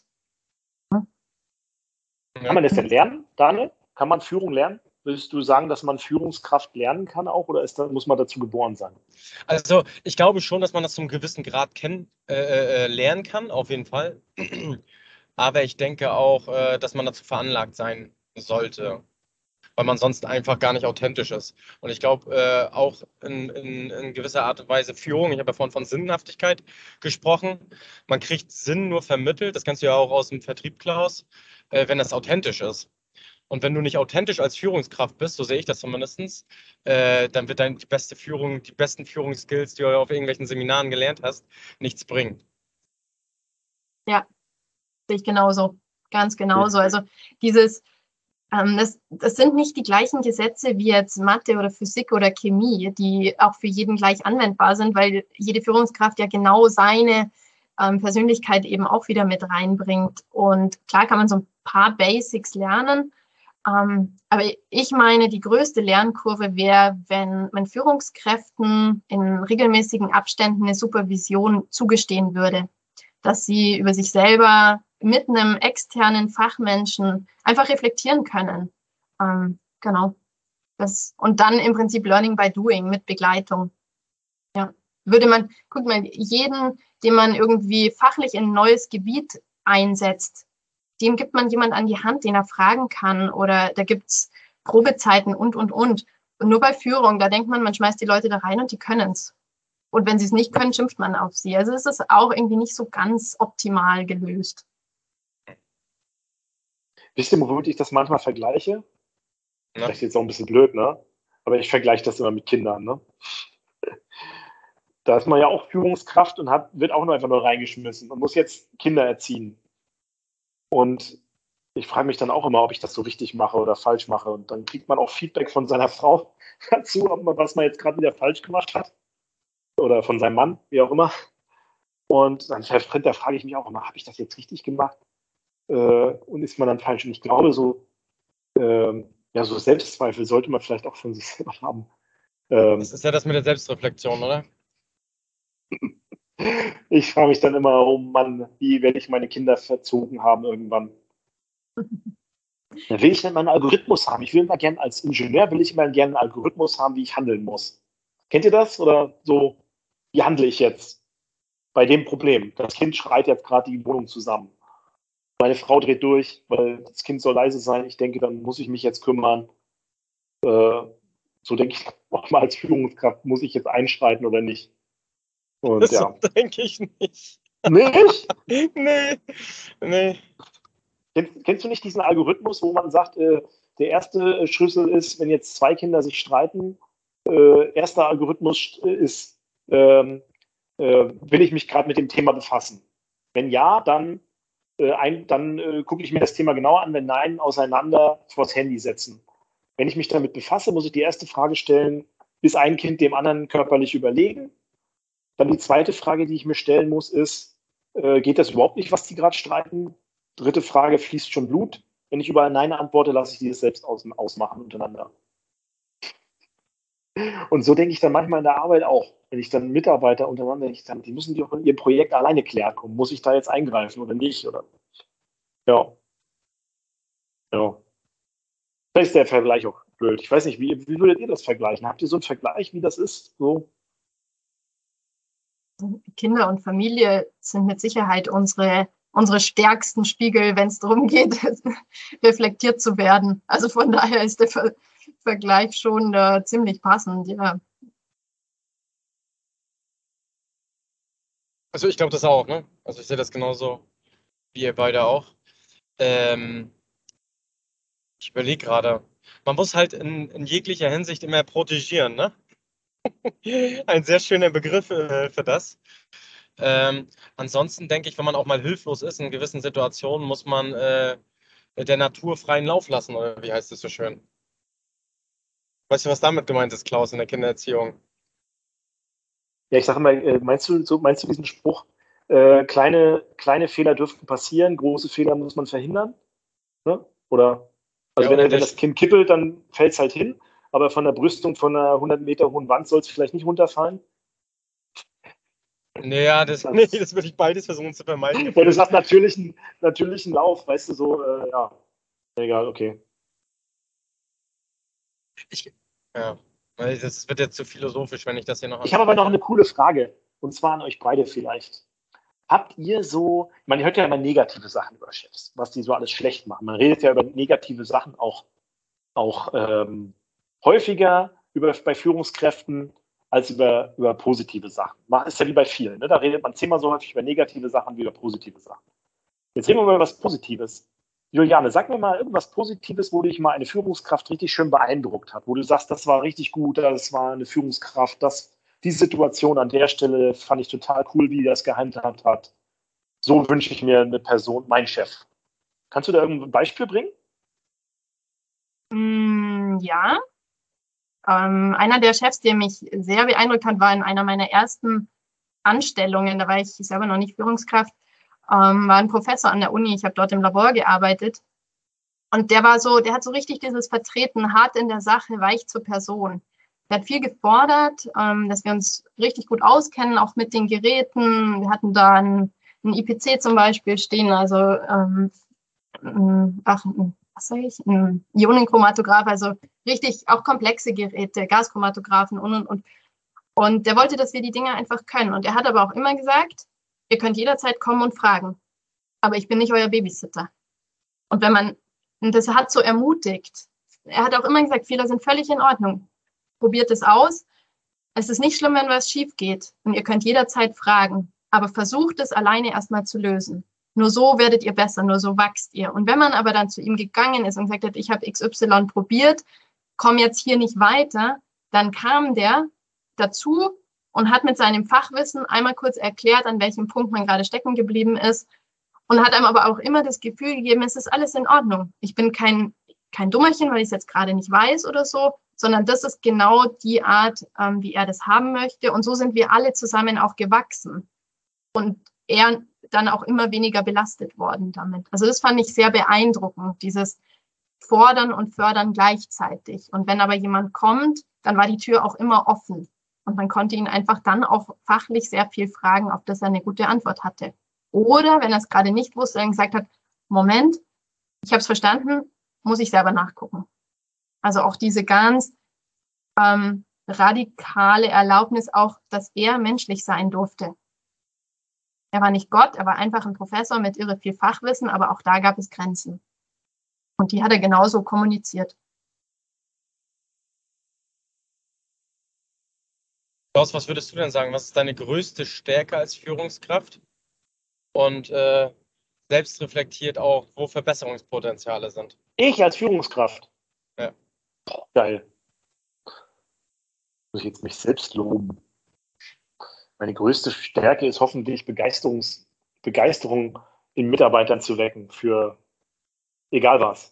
Kann man das denn lernen, Daniel? Kann man Führung lernen? Würdest du sagen, dass man Führungskraft lernen kann auch, oder muss man dazu geboren sein? Also ich glaube schon, dass man das zu einem gewissen Grad lernen kann, auf jeden Fall. Aber ich denke auch, dass man dazu veranlagt sein sollte, weil man sonst einfach gar nicht authentisch ist. Und ich glaube auch in gewisser Art und Weise Führung, ich habe ja vorhin von Sinnhaftigkeit gesprochen, man kriegt Sinn nur vermittelt, das kennst du ja auch aus dem Vertrieb, Klaus, wenn das authentisch ist. Und wenn du nicht authentisch als Führungskraft bist, so sehe ich das zumindest, dann wird die beste Führung, die besten Führungsskills, die du auf irgendwelchen Seminaren gelernt hast, nichts bringen. Ja, sehe ich genauso. Ganz genauso. Also dieses, das sind nicht die gleichen Gesetze wie jetzt Mathe oder Physik oder Chemie, die auch für jeden gleich anwendbar sind, weil jede Führungskraft ja genau seine Persönlichkeit eben auch wieder mit reinbringt. Und klar kann man so ein paar Basics lernen, aber ich meine, die größte Lernkurve wäre, wenn Führungskräften in regelmäßigen Abständen eine Supervision zugestehen würde, dass sie über sich selber mit einem externen Fachmenschen einfach reflektieren können. Genau. Und dann im Prinzip Learning by Doing mit Begleitung. Ja. Guck mal, jeden, den man irgendwie fachlich in ein neues Gebiet einsetzt, dem gibt man jemand an die Hand, den er fragen kann, oder da gibt's Probezeiten und. Und nur bei Führung, da denkt man schmeißt die Leute da rein und die können's. Und wenn sie es nicht können, schimpft man auf sie. Also es ist auch irgendwie nicht so ganz optimal gelöst. Wisst ihr, womit ich das manchmal vergleiche? Ja. Vielleicht jetzt auch ein bisschen blöd, ne? Aber ich vergleiche das immer mit Kindern, ne? Da ist man ja auch Führungskraft und wird auch nur einfach nur reingeschmissen und muss jetzt Kinder erziehen. Und ich frage mich dann auch immer, ob ich das so richtig mache oder falsch mache. Und dann kriegt man auch Feedback von seiner Frau dazu, was man jetzt gerade wieder falsch gemacht hat. Oder von seinem Mann, wie auch immer. Und dann da frage ich mich auch immer, habe ich das jetzt richtig gemacht? Und ist man dann falsch? Und ich glaube, so Selbstzweifel sollte man vielleicht auch von sich selber haben. Das ist ja das mit der Selbstreflexion, oder? Ich frage mich dann immer, oh Mann, wie werde ich meine Kinder verzogen haben irgendwann? Da will ich dann mal einen Algorithmus haben. Ich will immer gerne als Ingenieur, will ich immer gerne einen Algorithmus haben, wie ich handeln muss. Kennt ihr das? Oder so, wie handle ich jetzt bei dem Problem? Das Kind schreit jetzt gerade die Wohnung zusammen. Meine Frau dreht durch, weil das Kind soll leise sein. Ich denke, dann muss ich mich jetzt kümmern. So denke ich auch mal als Führungskraft, muss ich jetzt einschreiten oder nicht? Und Das ja. denke ich nicht. Nicht? Nee. Kennst du nicht diesen Algorithmus, wo man sagt, der erste Schlüssel ist, wenn jetzt zwei Kinder sich streiten, erster Algorithmus ist, will ich mich gerade mit dem Thema befassen? Wenn ja, dann gucke ich mir das Thema genauer an. Wenn nein, auseinander vors Handy setzen. Wenn ich mich damit befasse, muss ich die erste Frage stellen, ist ein Kind dem anderen körperlich überlegen? Dann die zweite Frage, die ich mir stellen muss, ist, geht das überhaupt nicht, was die gerade streiten? Dritte Frage, fließt schon Blut? Wenn ich überall Nein antworte, lasse ich die das selbst ausmachen untereinander. Und so denke ich dann manchmal in der Arbeit auch. Wenn ich dann Mitarbeiter untereinander, die müssen die auch in ihrem Projekt alleine klären kommen. Muss ich da jetzt eingreifen oder nicht? Oder? Ja. Vielleicht ist der Vergleich auch blöd. Ich weiß nicht, wie würdet ihr das vergleichen? Habt ihr so einen Vergleich, wie das ist? So? Kinder und Familie sind mit Sicherheit unsere stärksten Spiegel, wenn es darum geht, reflektiert zu werden. Also von daher ist der Vergleich schon ziemlich passend, ja. Also ich glaube das auch, ne? Also ich sehe das genauso wie ihr beide auch. Ich überlege gerade, man muss halt in jeglicher Hinsicht immer protegieren, ne? Ein sehr schöner Begriff für das. Ansonsten denke ich, wenn man auch mal hilflos ist in gewissen Situationen, muss man der Natur freien Lauf lassen, oder wie heißt es so schön? Weißt du, was damit gemeint ist, Klaus, in der Kindererziehung? Ja, ich sage mal, meinst du diesen Spruch, kleine Fehler dürften passieren, große Fehler muss man verhindern? Ne? Oder, also Ja, wenn das Kind kippelt, dann fällt es halt hin, aber von der Brüstung von einer 100 Meter hohen Wand soll es vielleicht nicht runterfallen. naja, nee, das würde ich beides versuchen zu vermeiden. Weil du sagst natürlichen Lauf, weißt du, so, ja, egal, okay. Ja, weil das wird jetzt zu philosophisch, wenn ich das hier noch Ich habe aber noch anspreche. eine coole Frage, und zwar an euch beide vielleicht. Habt ihr so, man hört ja immer negative Sachen über Chefs, was die so alles schlecht machen. Man redet ja über negative Sachen auch häufiger bei Führungskräften als über positive Sachen. Ist ja wie bei vielen. Ne? Da redet man zehnmal so häufig über negative Sachen wie über positive Sachen. Jetzt reden wir über was Positives. Juliane, sag mir mal irgendwas Positives, wo dich mal eine Führungskraft richtig schön beeindruckt hat, wo du sagst, das war richtig gut, das war eine Führungskraft, die Situation an der Stelle fand ich total cool, wie die das gehandhabt hat. So wünsche ich mir eine Person, mein Chef. Kannst du da irgendein Beispiel bringen? Ja. Einer der Chefs, der mich sehr beeindruckt hat, war in einer meiner ersten Anstellungen, da war ich selber noch nicht Führungskraft, war ein Professor an der Uni. Ich habe dort im Labor gearbeitet. Und der hat so richtig dieses Vertreten, hart in der Sache, weich zur Person. Der hat viel gefordert, dass wir uns richtig gut auskennen, auch mit den Geräten. Wir hatten da ein IPC zum Beispiel stehen, also was sage ich? Ein Ionenchromatograph, also richtig auch komplexe Geräte, Gaschromatographen und. Und der wollte, dass wir die Dinge einfach können. Und er hat aber auch immer gesagt, ihr könnt jederzeit kommen und fragen. Aber ich bin nicht euer Babysitter. Und das hat so ermutigt. Er hat auch immer gesagt, Fehler sind völlig in Ordnung. Probiert es aus. Es ist nicht schlimm, wenn was schief geht. Und ihr könnt jederzeit fragen. Aber versucht es alleine erstmal zu lösen. Nur so werdet ihr besser, nur so wächst ihr. Und wenn man aber dann zu ihm gegangen ist und gesagt hat, ich habe XY probiert, komme jetzt hier nicht weiter, dann kam der dazu und hat mit seinem Fachwissen einmal kurz erklärt, an welchem Punkt man gerade stecken geblieben ist und hat einem aber auch immer das Gefühl gegeben, es ist alles in Ordnung. Ich bin kein Dummerchen, weil ich es jetzt gerade nicht weiß oder so, sondern das ist genau die Art, wie er das haben möchte. Und so sind wir alle zusammen auch gewachsen. Und er dann auch immer weniger belastet worden damit. Also das fand ich sehr beeindruckend, dieses Fordern und Fördern gleichzeitig. Und wenn aber jemand kommt, dann war die Tür auch immer offen. Und man konnte ihn einfach dann auch fachlich sehr viel fragen, auf das er eine gute Antwort hatte. Oder wenn er es gerade nicht wusste, dann gesagt hat, Moment, ich habe es verstanden, muss ich selber nachgucken. Also auch diese ganz radikale Erlaubnis auch, dass er menschlich sein durfte. Er war nicht Gott, er war einfach ein Professor mit irre viel Fachwissen, aber auch da gab es Grenzen. Und die hat er genauso kommuniziert. Klaus, was würdest du denn sagen? Was ist deine größte Stärke als Führungskraft? Und selbst reflektiert auch, wo Verbesserungspotenziale sind. Ich als Führungskraft. Ja. Geil. Muss ich jetzt mich selbst loben. Meine größte Stärke ist hoffentlich Begeisterung in Mitarbeitern zu wecken für egal was.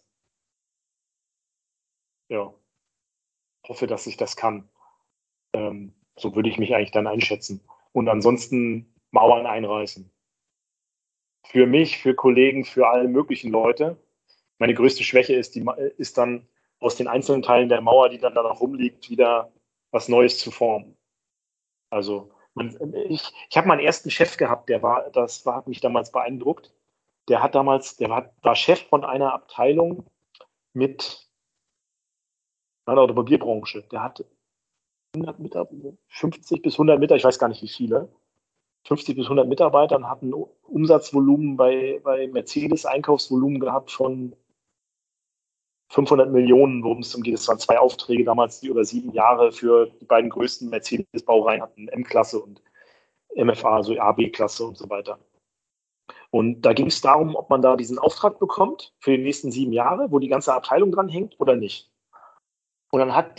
Ja. Hoffe, dass ich das kann. So würde ich mich eigentlich dann einschätzen. Und ansonsten Mauern einreißen. Für mich, für Kollegen, für alle möglichen Leute. Meine größte Schwäche ist dann aus den einzelnen Teilen der Mauer, die dann da noch rumliegt, wieder was Neues zu formen. Also ich habe meinen ersten Chef gehabt, hat mich damals beeindruckt. War Chef von einer Abteilung mit einer Automobilbranche. Der hatte 100 Mitarbeiter, 50 bis 100 Mitarbeiter, ich weiß gar nicht wie viele. 50 bis 100 Mitarbeitern, hatten Umsatzvolumen bei Mercedes, Einkaufsvolumen gehabt von 500 Millionen, worum es geht. Es waren 2 Aufträge damals, die über 7 Jahre für die beiden größten Mercedes-Baureihen hatten, M-Klasse und MFA, also AB-Klasse und so weiter. Und da ging es darum, ob man da diesen Auftrag bekommt für die nächsten 7 Jahre, wo die ganze Abteilung dran hängt oder nicht. Und dann hat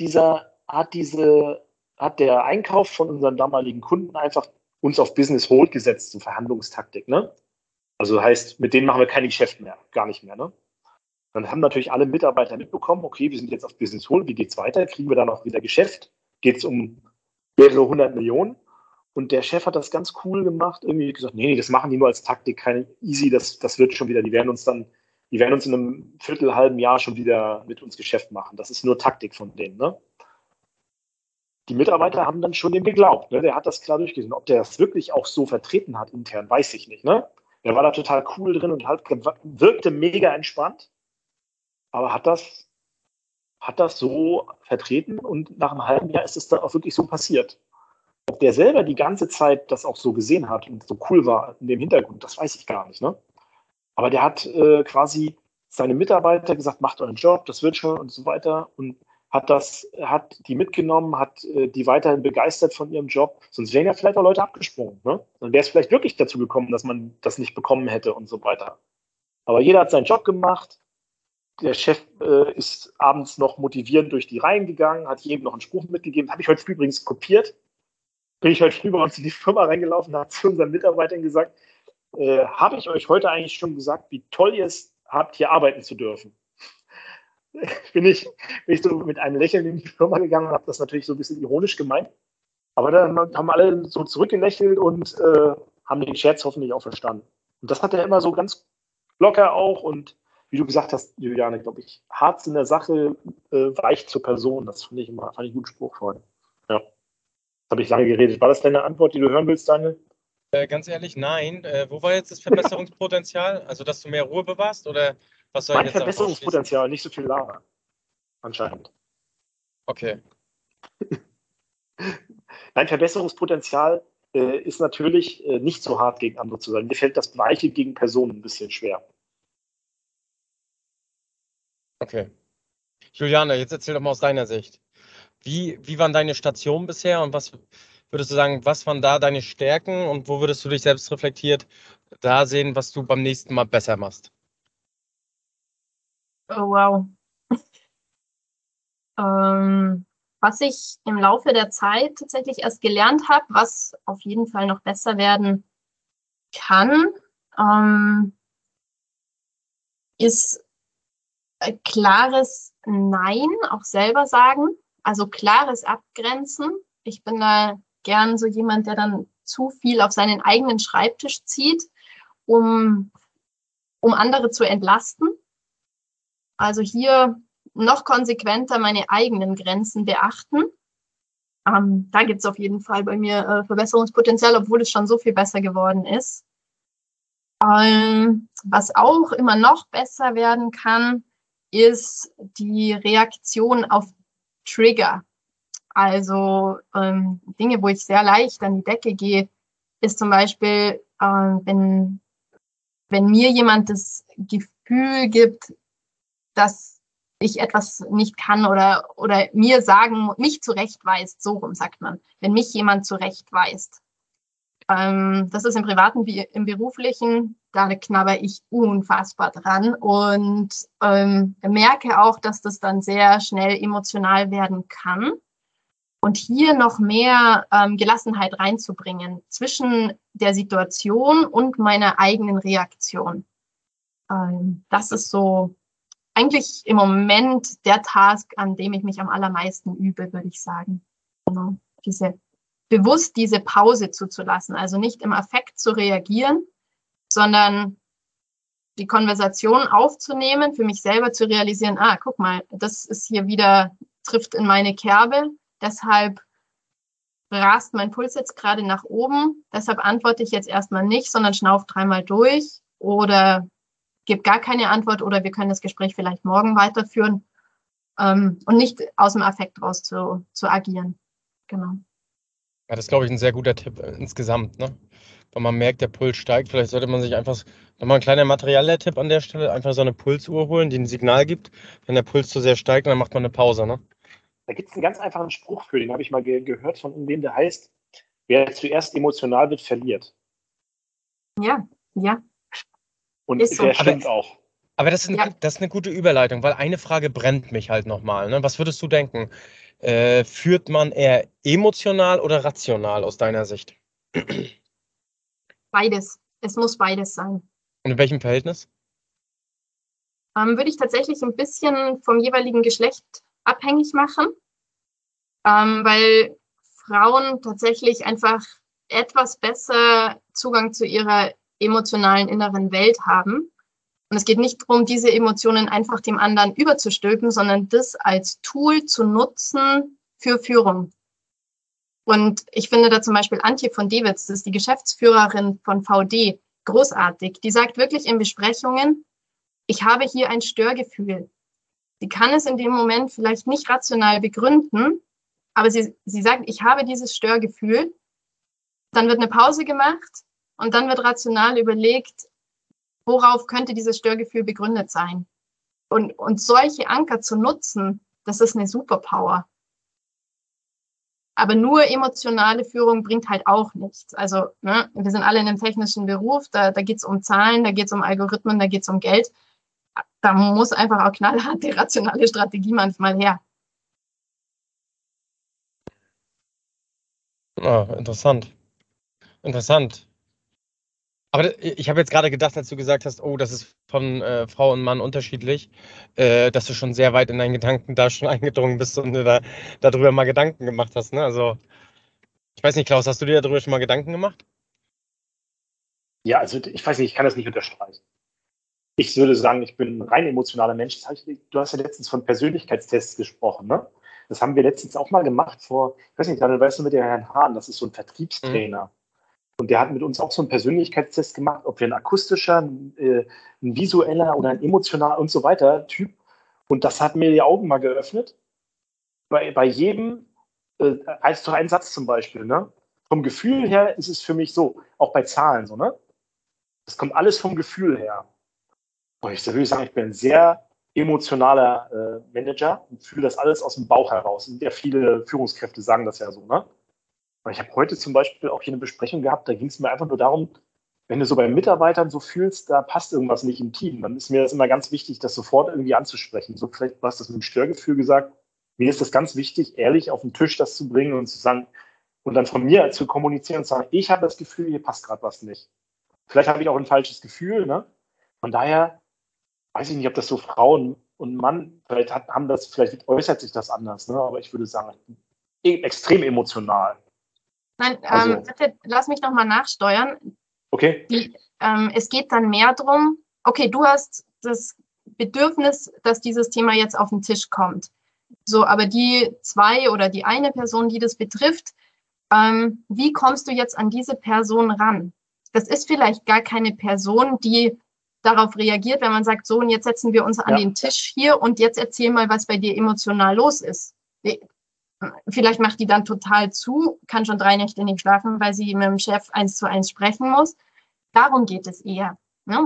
der Einkauf von unseren damaligen Kunden einfach uns auf Business Hold gesetzt, so Verhandlungstaktik, ne? Also heißt, mit denen machen wir kein Geschäft mehr, gar nicht mehr, ne? Dann haben natürlich alle Mitarbeiter mitbekommen, okay, wir sind jetzt auf Business Hold, wie geht's weiter? Kriegen wir dann auch wieder Geschäft? Geht es um mehrere 100 Millionen? Und der Chef hat das ganz cool gemacht, irgendwie gesagt, nee, das machen die nur als Taktik, keine easy, das wird schon wieder, die werden uns in einem halben Jahr schon wieder mit uns Geschäft machen. Das ist nur Taktik von denen, ne? Die Mitarbeiter haben dann schon dem geglaubt, ne? Der hat das klar durchgesehen. Ob der das wirklich auch so vertreten hat intern, weiß ich nicht, ne? Der war da total cool drin und wirkte mega entspannt, aber hat das so vertreten und nach einem halben Jahr ist es dann auch wirklich so passiert. Ob der selber die ganze Zeit das auch so gesehen hat und so cool war in dem Hintergrund, das weiß ich gar nicht, ne? Aber der hat quasi seine Mitarbeiter gesagt, macht euren Job, das wird schon und so weiter und hat die mitgenommen, hat die weiterhin begeistert von ihrem Job, sonst wären ja vielleicht auch Leute abgesprungen, ne? Dann wäre es vielleicht wirklich dazu gekommen, dass man das nicht bekommen hätte und so weiter. Aber jeder hat seinen Job gemacht, der Chef ist abends noch motivierend durch die Reihen gegangen, hat jedem noch einen Spruch mitgegeben, habe ich heute früh übrigens kopiert. Bin ich heute früh bei uns in die Firma reingelaufen und habe zu unseren Mitarbeitern gesagt, habe ich euch heute eigentlich schon gesagt, wie toll ihr es habt, hier arbeiten zu dürfen. Bin ich so mit einem Lächeln in die Firma gegangen und habe das natürlich so ein bisschen ironisch gemeint. Aber dann haben alle so zurückgelächelt und haben den Scherz hoffentlich auch verstanden. Und das hat er immer so ganz locker auch und wie du gesagt hast, Juliane, glaube ich, Harz in der Sache, weich zur Fand ich einen guten Spruch vorhin. Ja. Habe ich lange geredet. War das deine Antwort, die du hören willst, Daniel? Ganz ehrlich, nein. Wo war jetzt das Verbesserungspotenzial? Also, dass du mehr Ruhe bewahrst oder was soll ich Mein jetzt daraus Verbesserungspotenzial, nicht so viel Lava. Anscheinend. Okay. Mein Verbesserungspotenzial ist natürlich nicht so hart gegen andere zu sein. Mir fällt das Gleiche gegen Personen ein bisschen schwer. Okay. Juliane, jetzt erzähl doch mal aus deiner Sicht. Wie waren deine Stationen bisher und was würdest du sagen, was waren da deine Stärken und wo würdest du dich selbst reflektiert da sehen, was du beim nächsten Mal besser machst? Oh, wow. Was ich im Laufe der Zeit tatsächlich erst gelernt habe, was auf jeden Fall noch besser werden kann, ist ein klares Nein auch selber sagen, also klares Abgrenzen. Ich bin da gern so jemand, der dann zu viel auf seinen eigenen Schreibtisch zieht, um andere zu entlasten. Also hier noch konsequenter meine eigenen Grenzen beachten. Da gibt es auf jeden Fall bei mir Verbesserungspotenzial, obwohl es schon so viel besser geworden ist. Was auch immer noch besser werden kann, ist die Reaktion auf Trigger. Also Dinge, wo ich sehr leicht an die Decke gehe, ist zum Beispiel, wenn mir jemand das Gefühl gibt, dass ich etwas nicht kann oder mich zurechtweist, so rum sagt man, wenn mich jemand zurechtweist. Das ist im Privaten wie im Beruflichen, da knabber ich unfassbar dran und merke auch, dass das dann sehr schnell emotional werden kann. Und hier noch mehr Gelassenheit reinzubringen zwischen der Situation und meiner eigenen Reaktion. Das ist so eigentlich im Moment der Task, an dem ich mich am allermeisten übe, würde ich sagen. Genau. Bewusst diese Pause zuzulassen, also nicht im Affekt zu reagieren, sondern die Konversation aufzunehmen, für mich selber zu realisieren, guck mal, das ist hier wieder, trifft in meine Kerbe, deshalb rast mein Puls jetzt gerade nach oben, deshalb antworte ich jetzt erstmal nicht, sondern schnauf 3-mal durch oder gebe gar keine Antwort oder wir können das Gespräch vielleicht morgen weiterführen und nicht aus dem Affekt raus zu agieren. Genau. Ja, das ist, glaube ich, ein sehr guter Tipp insgesamt, ne? wenn man merkt, der Puls steigt. Vielleicht sollte man sich einfach, nochmal ein kleiner materieller Tipp an der Stelle, einfach so eine Pulsuhr holen, die ein Signal gibt, wenn der Puls zu sehr steigt, dann macht man eine Pause, ne? Da gibt es einen ganz einfachen Spruch für, den habe ich mal gehört von irgendwem, der heißt, wer zuerst emotional wird, verliert. Ja, ja. Und Ist so. der stimmt auch. Aber das ist, Ja. das ist eine gute Überleitung, weil eine Frage brennt mich halt nochmal. Ne? Was würdest du denken? Führt man eher emotional oder rational aus deiner Sicht? Beides. Es muss beides sein. Und in welchem Verhältnis? Würde ich tatsächlich ein bisschen vom jeweiligen Geschlecht abhängig machen, weil Frauen tatsächlich einfach etwas besser Zugang zu ihrer emotionalen inneren Welt haben. Und es geht nicht darum, diese Emotionen einfach dem anderen überzustülpen, sondern das als Tool zu nutzen für Führung. Und ich finde da zum Beispiel Antje von Dewitz, das ist die Geschäftsführerin von VD, großartig. Die sagt wirklich in Besprechungen, ich habe hier ein Störgefühl. Sie kann es in dem Moment vielleicht nicht rational begründen, aber sie sagt, ich habe dieses Störgefühl. Dann wird eine Pause gemacht und dann wird rational überlegt, worauf könnte dieses Störgefühl begründet sein. Und solche Anker zu nutzen, das ist eine Superpower. Aber nur emotionale Führung bringt halt auch nichts. Also ne, wir sind alle in einem technischen Beruf, da geht es um Zahlen, da geht es um Algorithmen, da geht es um Geld. Da muss einfach auch knallhart die rationale Strategie manchmal her. Ah, interessant. Interessant. Aber ich habe jetzt gerade gedacht, als du gesagt hast, oh, das ist von Frau und Mann unterschiedlich, dass du schon sehr weit in deinen Gedanken da schon eingedrungen bist und dir darüber mal Gedanken gemacht hast. Ne? Also, ich weiß nicht, Klaus, hast du dir darüber schon mal Gedanken gemacht? Ja, also ich weiß nicht, ich kann das nicht unterstreichen. Ich würde sagen, ich bin ein rein emotionaler Mensch. Du hast ja letztens von Persönlichkeitstests gesprochen, ne? Das haben wir letztens auch mal gemacht ich weiß nicht, Daniel, weißt du, mit dem Herrn Hahn, das ist so ein Vertriebstrainer. Und der hat mit uns auch so einen Persönlichkeitstest gemacht, ob wir ein akustischer, ein visueller oder ein emotionaler und so weiter Typ. Und das hat mir die Augen mal geöffnet. Bei jedem, als doch ein Satz zum Beispiel, ne? Vom Gefühl her ist es für mich so, auch bei Zahlen so, ne? Das kommt alles vom Gefühl her. Und ich würde sagen, ich bin ein sehr emotionaler Manager und fühle das alles aus dem Bauch heraus. Und ja, viele Führungskräfte sagen das ja so, ne? Aber ich habe heute zum Beispiel auch hier eine Besprechung gehabt, da ging es mir einfach nur darum, wenn du so bei Mitarbeitern so fühlst, da passt irgendwas nicht im Team, dann ist mir das immer ganz wichtig, das sofort irgendwie anzusprechen. So vielleicht hast du das mit dem Störgefühl gesagt. Mir ist das ganz wichtig, ehrlich auf den Tisch das zu bringen und zu sagen, und dann von mir zu kommunizieren und zu sagen, ich habe das Gefühl, hier passt gerade was nicht. Vielleicht habe ich auch ein falsches Gefühl, ne? Von daher weiß ich nicht, ob das so Frauen und Mann, vielleicht äußert sich das anders, ne? Aber ich würde sagen, extrem emotional. Nein, Also- bitte lass mich nochmal nachsteuern. Okay. Es geht dann mehr darum, okay, du hast das Bedürfnis, dass dieses Thema jetzt auf den Tisch kommt. So, aber die zwei oder die eine Person, die das betrifft, wie kommst du jetzt an diese Person ran? Das ist vielleicht gar keine Person, die darauf reagiert, wenn man sagt, so, und jetzt setzen wir uns an den Tisch hier und jetzt erzähl mal, was bei dir emotional los ist. Vielleicht macht die dann total zu, kann schon 3 Nächte nicht schlafen, weil sie mit dem Chef 1:1 sprechen muss. Darum geht es eher. Ne?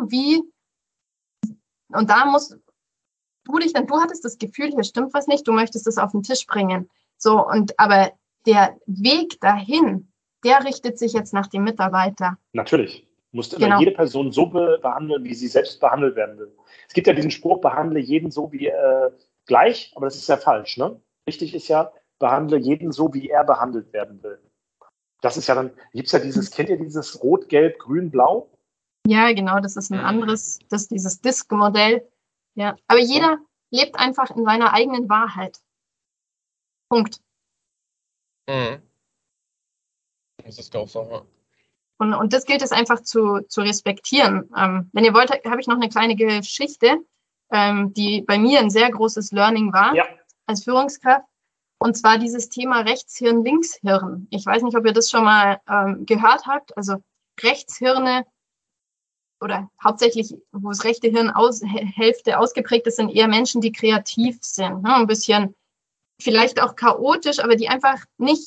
Und da musst du hattest das Gefühl, hier stimmt was nicht, du möchtest es auf den Tisch bringen. So, aber der Weg dahin, der richtet sich jetzt nach dem Mitarbeiter. Natürlich. Du musst immer jede Person so behandeln, wie sie selbst behandelt werden will. Es gibt ja diesen Spruch, behandle jeden so wie gleich, aber das ist ja falsch. Ne? Richtig ist ja, behandle jeden so, wie er behandelt werden will. Das ist ja dann, kennt ihr dieses Rot, Gelb, Grün, Blau? Ja, genau, das ist ein anderes, dieses Disk-Modell. Ja, aber jeder lebt einfach in seiner eigenen Wahrheit. Punkt. Mhm. Das ist auch so, ja. Und das gilt es einfach zu respektieren. Wenn ihr wollt, habe ich noch eine kleine Geschichte, die bei mir ein sehr großes Learning war als Führungskraft. Und zwar dieses Thema Rechtshirn, Linkshirn. Ich weiß nicht, ob ihr das schon mal gehört habt. Also Rechtshirne oder hauptsächlich, wo das rechte Hirn Hälfte ausgeprägt ist, sind eher Menschen, die kreativ sind. Ne? Ein bisschen vielleicht auch chaotisch, aber die einfach nicht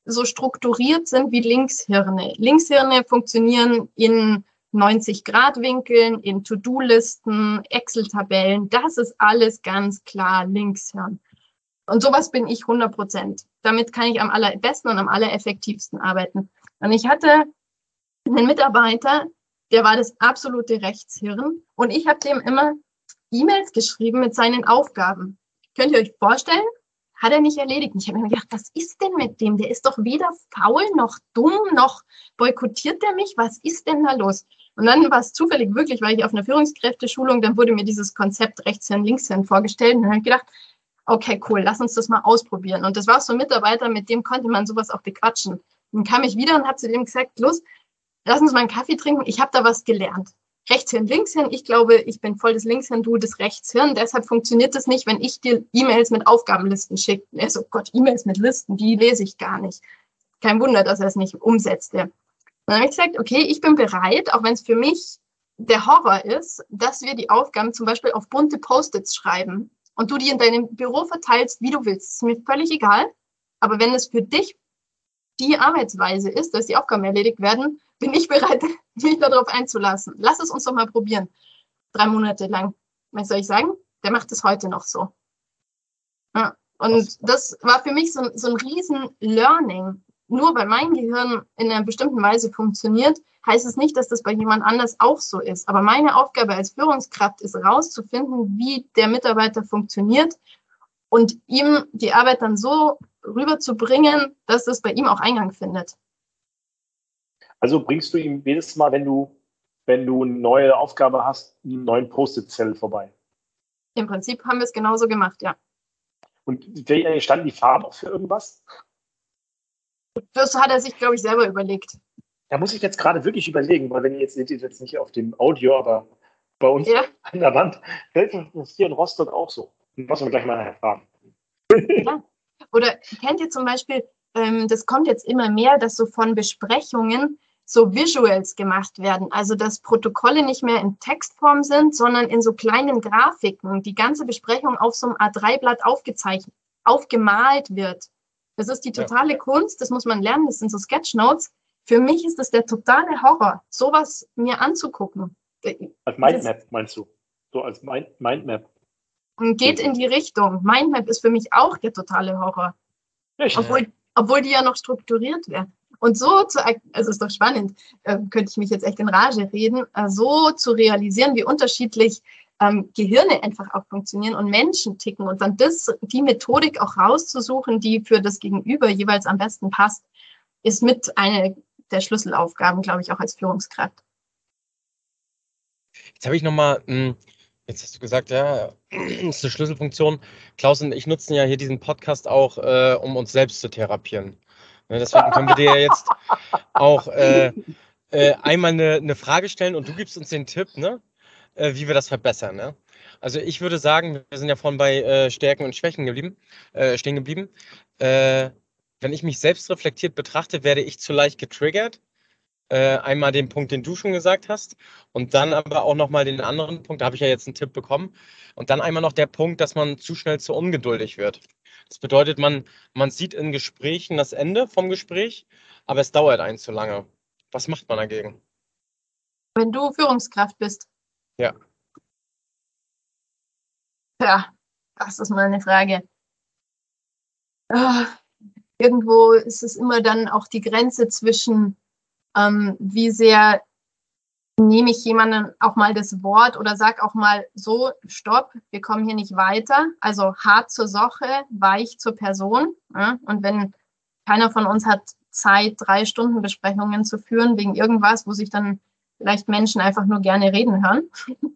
so strukturiert sind wie Linkshirne. Linkshirne funktionieren in 90-Grad-Winkeln, in To-Do-Listen, Excel-Tabellen. Das ist alles ganz klar Linkshirn. Und sowas bin ich 100%. Damit kann ich am allerbesten und am allereffektivsten arbeiten. Und ich hatte einen Mitarbeiter, der war das absolute Rechtshirn. Und ich habe dem immer E-Mails geschrieben mit seinen Aufgaben. Könnt ihr euch vorstellen? Hat er nicht erledigt. Und ich habe mir gedacht, was ist denn mit dem? Der ist doch weder faul noch dumm, noch boykottiert er mich. Was ist denn da los? Und dann war es zufällig wirklich, weil ich auf einer Führungskräfteschulung, dann wurde mir dieses Konzept Rechtshirn, Linkshirn vorgestellt. Und dann habe ich gedacht, okay, cool, lass uns das mal ausprobieren. Und das war so ein Mitarbeiter, mit dem konnte man sowas auch bequatschen. Und dann kam ich wieder und habe zu dem gesagt, los, lass uns mal einen Kaffee trinken. Ich habe da was gelernt. Rechtshirn, Linkshirn. Ich glaube, ich bin voll das Linkshirn, du das Rechtshirn. Deshalb funktioniert es nicht, wenn ich dir E-Mails mit Aufgabenlisten schicke. Also Gott, E-Mails mit Listen, die lese ich gar nicht. Kein Wunder, dass er es nicht umsetzte. Und dann habe ich gesagt, okay, ich bin bereit, auch wenn es für mich der Horror ist, dass wir die Aufgaben zum Beispiel auf bunte Post-its schreiben und du die in deinem Büro verteilst, wie du willst. Ist mir völlig egal. Aber wenn es für dich die Arbeitsweise ist, dass die Aufgaben erledigt werden, bin ich bereit, mich darauf einzulassen. Lass es uns doch mal probieren. 3 Monate lang. Was soll ich sagen? Der macht es heute noch so. Ja. Und das war für mich so ein riesen Learning. Nur weil mein Gehirn in einer bestimmten Weise funktioniert, heißt es nicht, dass das bei jemand anders auch so ist. Aber meine Aufgabe als Führungskraft ist, rauszufinden, wie der Mitarbeiter funktioniert und ihm die Arbeit dann so rüberzubringen, dass es bei ihm auch Eingang findet. Also bringst du ihm jedes Mal, wenn du eine neue Aufgabe hast, einen neuen Post-it-Zettel vorbei? Im Prinzip haben wir es genauso gemacht, ja. Und stand die Farbe auch für irgendwas? Das hat er sich, glaube ich, selber überlegt. Da muss ich jetzt gerade wirklich überlegen, weil wenn ihr seht ihr jetzt nicht auf dem Audio, aber bei uns an der Wand, fällt das hier in Rostock auch so. Muss man gleich mal erfahren. Ja. Oder kennt ihr zum Beispiel, das kommt jetzt immer mehr, dass so von Besprechungen so Visuals gemacht werden. Also dass Protokolle nicht mehr in Textform sind, sondern in so kleinen Grafiken. Die ganze Besprechung auf so einem A3-Blatt aufgemalt wird. Das ist die totale Kunst, das muss man lernen, das sind so Sketchnotes. Für mich ist das der totale Horror, sowas mir anzugucken. Als Mindmap meinst du? So als Mindmap. Geht in die Richtung. Mindmap ist für mich auch der totale Horror. Echt? Obwohl die ja noch strukturiert wäre. Und so also ist doch spannend, könnte ich mich jetzt echt in Rage reden, so zu realisieren, wie unterschiedlich Gehirne einfach auch funktionieren und Menschen ticken und dann die Methodik auch rauszusuchen, die für das Gegenüber jeweils am besten passt, ist mit einer der Schlüsselaufgaben, glaube ich, auch als Führungskraft. Jetzt habe ich nochmal, jetzt hast du gesagt, ja, das ist eine Schlüsselfunktion. Klaus und ich nutzen ja hier diesen Podcast auch, um uns selbst zu therapieren. Deswegen können wir dir ja jetzt auch einmal eine Frage stellen und du gibst uns den Tipp, ne, wie wir das verbessern. Ne? Also ich würde sagen, wir sind ja vorhin bei Stärken und Schwächen stehen geblieben. Wenn ich mich selbst reflektiert betrachte, werde ich zu leicht getriggert. Einmal den Punkt, den du schon gesagt hast und dann aber auch nochmal den anderen Punkt, da habe ich ja jetzt einen Tipp bekommen und dann einmal noch der Punkt, dass man zu schnell zu ungeduldig wird. Das bedeutet, man sieht in Gesprächen das Ende vom Gespräch, aber es dauert einen zu lange. Was macht man dagegen? Wenn du Führungskraft bist. Ja. Ja, das ist mal eine Frage. Irgendwo ist es immer dann auch die Grenze zwischen wie sehr nehme ich jemanden auch mal das Wort oder sag auch mal so, stopp, wir kommen hier nicht weiter. Also hart zur Sache, weich zur Person. Ja? Und wenn keiner von uns hat Zeit, 3 Stunden Besprechungen zu führen wegen irgendwas, wo sich dann vielleicht Menschen einfach nur gerne reden hören.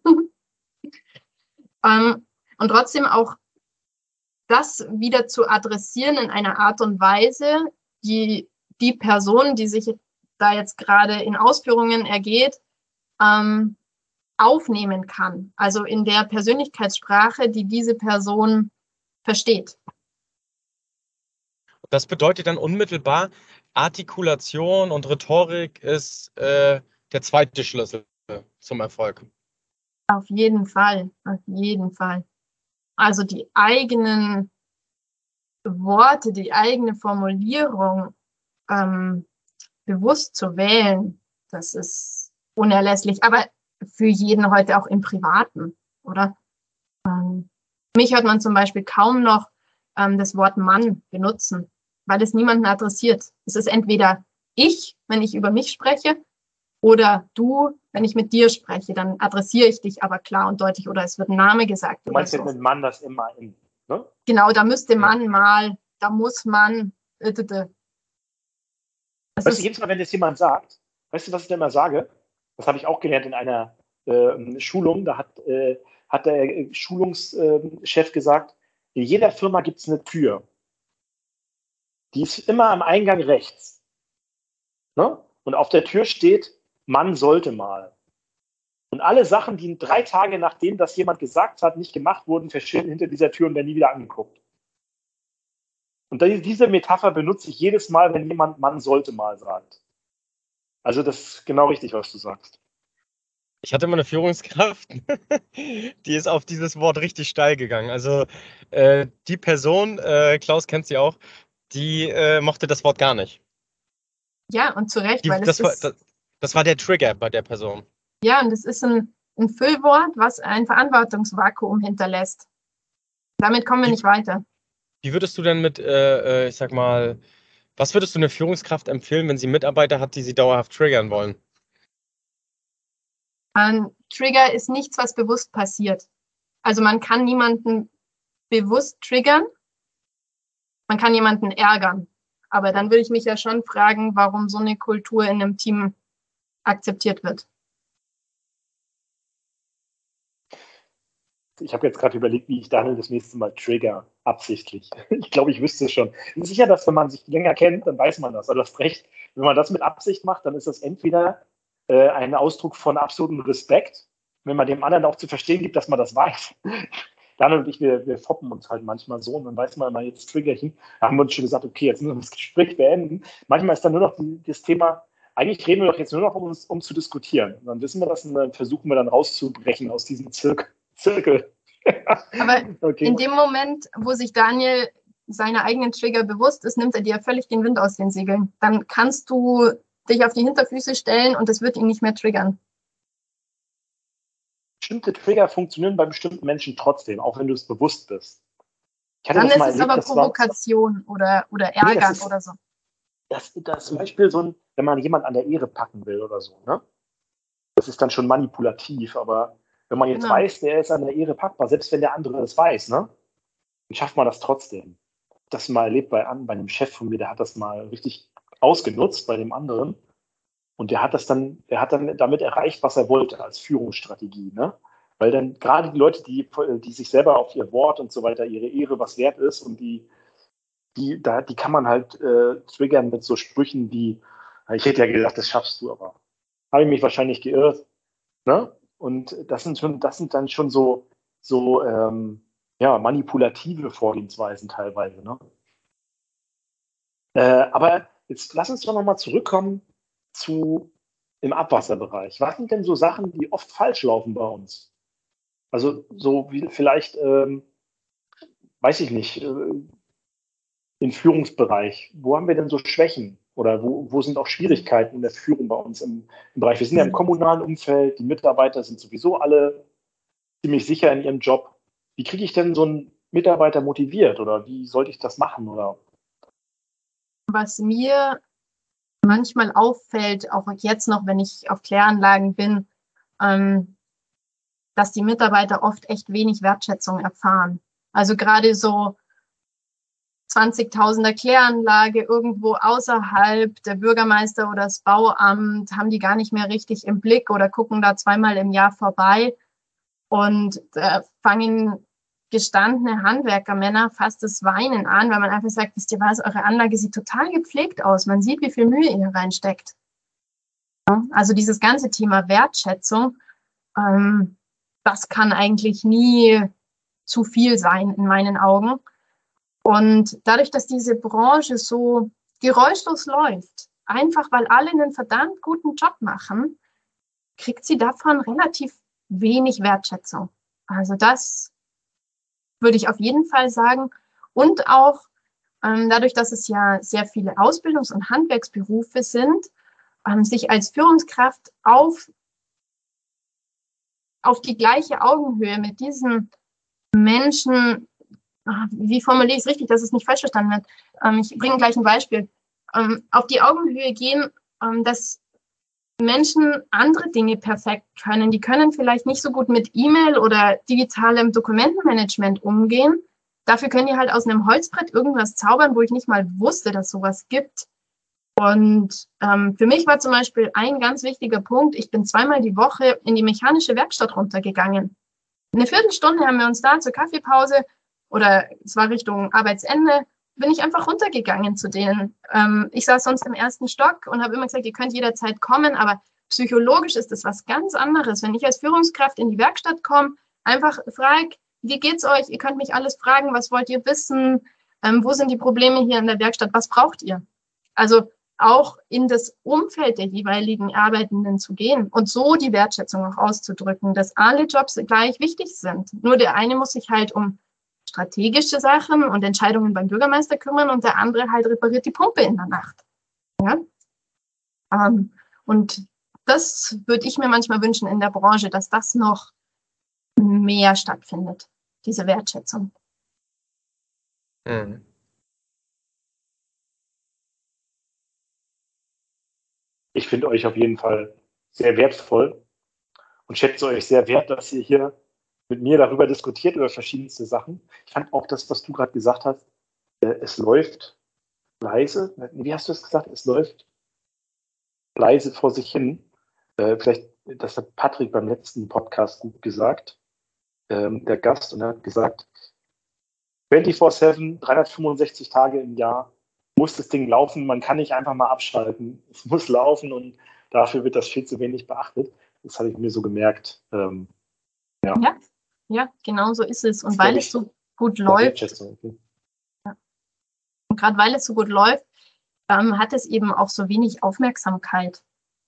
Und trotzdem auch das wieder zu adressieren in einer Art und Weise, die Person, die sich da jetzt gerade in Ausführungen ergeht, aufnehmen kann. Also in der Persönlichkeitssprache, die diese Person versteht. Das bedeutet dann unmittelbar, Artikulation und Rhetorik ist der zweite Schlüssel zum Erfolg. Auf jeden Fall, auf jeden Fall. Also die eigenen Worte, die eigene Formulierung bewusst zu wählen, das ist unerlässlich. Aber für jeden heute auch im Privaten, oder? Mich hört man zum Beispiel kaum noch das Wort Mann benutzen, weil es niemanden adressiert. Es ist entweder ich, wenn ich über mich spreche, oder du, wenn ich mit dir spreche, dann adressiere ich dich aber klar und deutlich oder es wird ein Name gesagt. Du meinst oder jetzt so. mit Mann das immer in, ne? Genau, da müsste man mal, da muss man. Das Weißt du, ist, jedes Mal, wenn das jemand sagt, weißt du, was ich denn immer sage? Das habe ich auch gelernt in einer Schulung. Da hat der Schulungschef gesagt, in jeder Firma gibt es eine Tür. Die ist immer am Eingang rechts. Ne? Und auf der Tür steht, man sollte mal. Und alle Sachen, die 3 Tage nachdem das jemand gesagt hat, nicht gemacht wurden, verschwinden hinter dieser Tür und werden nie wieder angeguckt. Und diese Metapher benutze ich jedes Mal, wenn jemand man sollte mal sagt. Also das ist genau richtig, was du sagst. Ich hatte mal eine Führungskraft, die ist auf dieses Wort richtig steil gegangen. Also die Person, Klaus kennt sie auch, die mochte das Wort gar nicht. ja, und zu Recht, weil es ist, Das war der Trigger bei der Person. ja, und es ist ein Füllwort, was ein Verantwortungsvakuum hinterlässt. Damit kommen wir nicht weiter. Wie würdest du denn ich sag mal, was würdest du einer Führungskraft empfehlen, wenn sie Mitarbeiter hat, die sie dauerhaft triggern wollen? Ein Trigger ist nichts, was bewusst passiert. Also man kann niemanden bewusst triggern, man kann jemanden ärgern. Aber dann würde ich mich ja schon fragen, warum so eine Kultur in einem Team akzeptiert wird. Ich habe jetzt gerade überlegt, wie ich Daniel das nächste Mal trigger, absichtlich. Ich glaube, ich wüsste es schon. Ich bin sicher, dass wenn man sich länger kennt, dann weiß man das. Aber du hast recht, wenn man das mit Absicht macht, dann ist das entweder ein Ausdruck von absolutem Respekt, wenn man dem anderen auch zu verstehen gibt, dass man das weiß. Daniel und ich, wir foppen uns halt manchmal so und dann weiß man immer, jetzt trigger ich ihn. Da haben wir uns schon gesagt, okay, jetzt müssen wir das Gespräch beenden. Manchmal ist dann nur noch das Thema, eigentlich reden wir doch jetzt nur noch um zu diskutieren. Und dann wissen wir das und dann versuchen wir dann rauszubrechen aus diesem Zirkel. Aber okay. in dem Moment, wo sich Daniel seiner eigenen Trigger bewusst ist, nimmt er dir völlig den Wind aus den Segeln. Dann kannst du dich auf die Hinterfüße stellen und es wird ihn nicht mehr triggern. Bestimmte Trigger funktionieren bei bestimmten Menschen trotzdem, auch wenn du es bewusst bist. Dann ist es aber Provokation oder Ärgern oder so. Das ist zum Beispiel so wenn man jemanden an der Ehre packen will oder so, ne? Das ist dann schon manipulativ, aber wenn man jetzt weiß, der ist an der Ehre packbar, selbst wenn der andere das weiß, ne? Dann schafft man das trotzdem. Das mal erlebt bei einem Chef von mir, der hat das mal richtig ausgenutzt bei dem anderen. Und der hat dann damit erreicht, was er wollte als Führungsstrategie, ne? Weil dann gerade die Leute, die sich selber auf ihr Wort und so weiter, ihre Ehre was wert ist und die kann man halt triggern mit so Sprüchen wie, ich hätte ja gedacht, das schaffst du, aber habe ich mich wahrscheinlich geirrt, ne? Und das sind dann schon so manipulative Vorgehensweisen teilweise, ne? Aber jetzt lass uns doch nochmal zurückkommen im Abwasserbereich. Was sind denn so Sachen, die oft falsch laufen bei uns? Also so wie vielleicht, weiß ich nicht, im Führungsbereich. Wo haben wir denn so Schwächen? Oder wo sind auch Schwierigkeiten in der Führung bei uns im Bereich? Wir sind ja im kommunalen Umfeld, die Mitarbeiter sind sowieso alle ziemlich sicher in ihrem Job. Wie kriege ich denn so einen Mitarbeiter motiviert oder wie sollte ich das machen? Oder? Was mir manchmal auffällt, auch jetzt noch, wenn ich auf Kläranlagen bin, dass die Mitarbeiter oft echt wenig Wertschätzung erfahren. Also gerade so 20.000er Kläranlage irgendwo außerhalb, der Bürgermeister oder das Bauamt haben die gar nicht mehr richtig im Blick oder gucken da 2-mal im Jahr vorbei und fangen gestandene Handwerkermänner fast das Weinen an, weil man einfach sagt, wisst ihr was, eure Anlage sieht total gepflegt aus. Man sieht, wie viel Mühe ihr reinsteckt. Ja, also dieses ganze Thema Wertschätzung, das kann eigentlich nie zu viel sein in meinen Augen. Und dadurch, dass diese Branche so geräuschlos läuft, einfach weil alle einen verdammt guten Job machen, kriegt sie davon relativ wenig Wertschätzung. Also das würde ich auf jeden Fall sagen. Und auch dadurch, dass es ja sehr viele Ausbildungs- und Handwerksberufe sind, sich als Führungskraft auf die gleiche Augenhöhe mit diesen Menschen, wie formuliere ich es richtig, dass es nicht falsch verstanden wird? Ich bringe gleich ein Beispiel. Auf die Augenhöhe gehen, dass Menschen andere Dinge perfekt können. Die können vielleicht nicht so gut mit E-Mail oder digitalem Dokumentenmanagement umgehen. Dafür können die halt aus einem Holzbrett irgendwas zaubern, wo ich nicht mal wusste, dass sowas gibt. Und für mich war zum Beispiel ein ganz wichtiger Punkt, ich bin 2-mal die Woche in die mechanische Werkstatt runtergegangen. Eine Viertelstunde haben wir uns da zur Kaffeepause oder es war Richtung Arbeitsende, bin ich einfach runtergegangen zu denen. Ich saß sonst im 1. Stock und habe immer gesagt, ihr könnt jederzeit kommen, aber psychologisch ist das was ganz anderes. Wenn ich als Führungskraft in die Werkstatt komme, einfach frage, wie geht's euch? Ihr könnt mich alles fragen, was wollt ihr wissen? Wo sind die Probleme hier in der Werkstatt? Was braucht ihr? Also auch in das Umfeld der jeweiligen Arbeitenden zu gehen und so die Wertschätzung auch auszudrücken, dass alle Jobs gleich wichtig sind. Nur der eine muss sich halt um strategische Sachen und Entscheidungen beim Bürgermeister kümmern und der andere halt repariert die Pumpe in der Nacht. Ja? Und das würde ich mir manchmal wünschen in der Branche, dass das noch mehr stattfindet, diese Wertschätzung. Mhm. Ich finde euch auf jeden Fall sehr wertvoll und schätze euch sehr wert, dass ihr hier mit mir darüber diskutiert, über verschiedenste Sachen. Ich fand auch das, was du gerade gesagt hast, es läuft leise. Wie hast du es gesagt? Es läuft leise vor sich hin. Vielleicht, das hat Patrick beim letzten Podcast gut gesagt, der Gast, und er hat gesagt, 24/7, 365 Tage im Jahr muss das Ding laufen. Man kann nicht einfach mal abschalten. Es muss laufen und dafür wird das viel zu wenig beachtet. Das habe ich mir so gemerkt. Ja, genau so ist es. Und weil es so gut läuft, okay. und gerade weil es so gut läuft, hat es eben auch so wenig Aufmerksamkeit.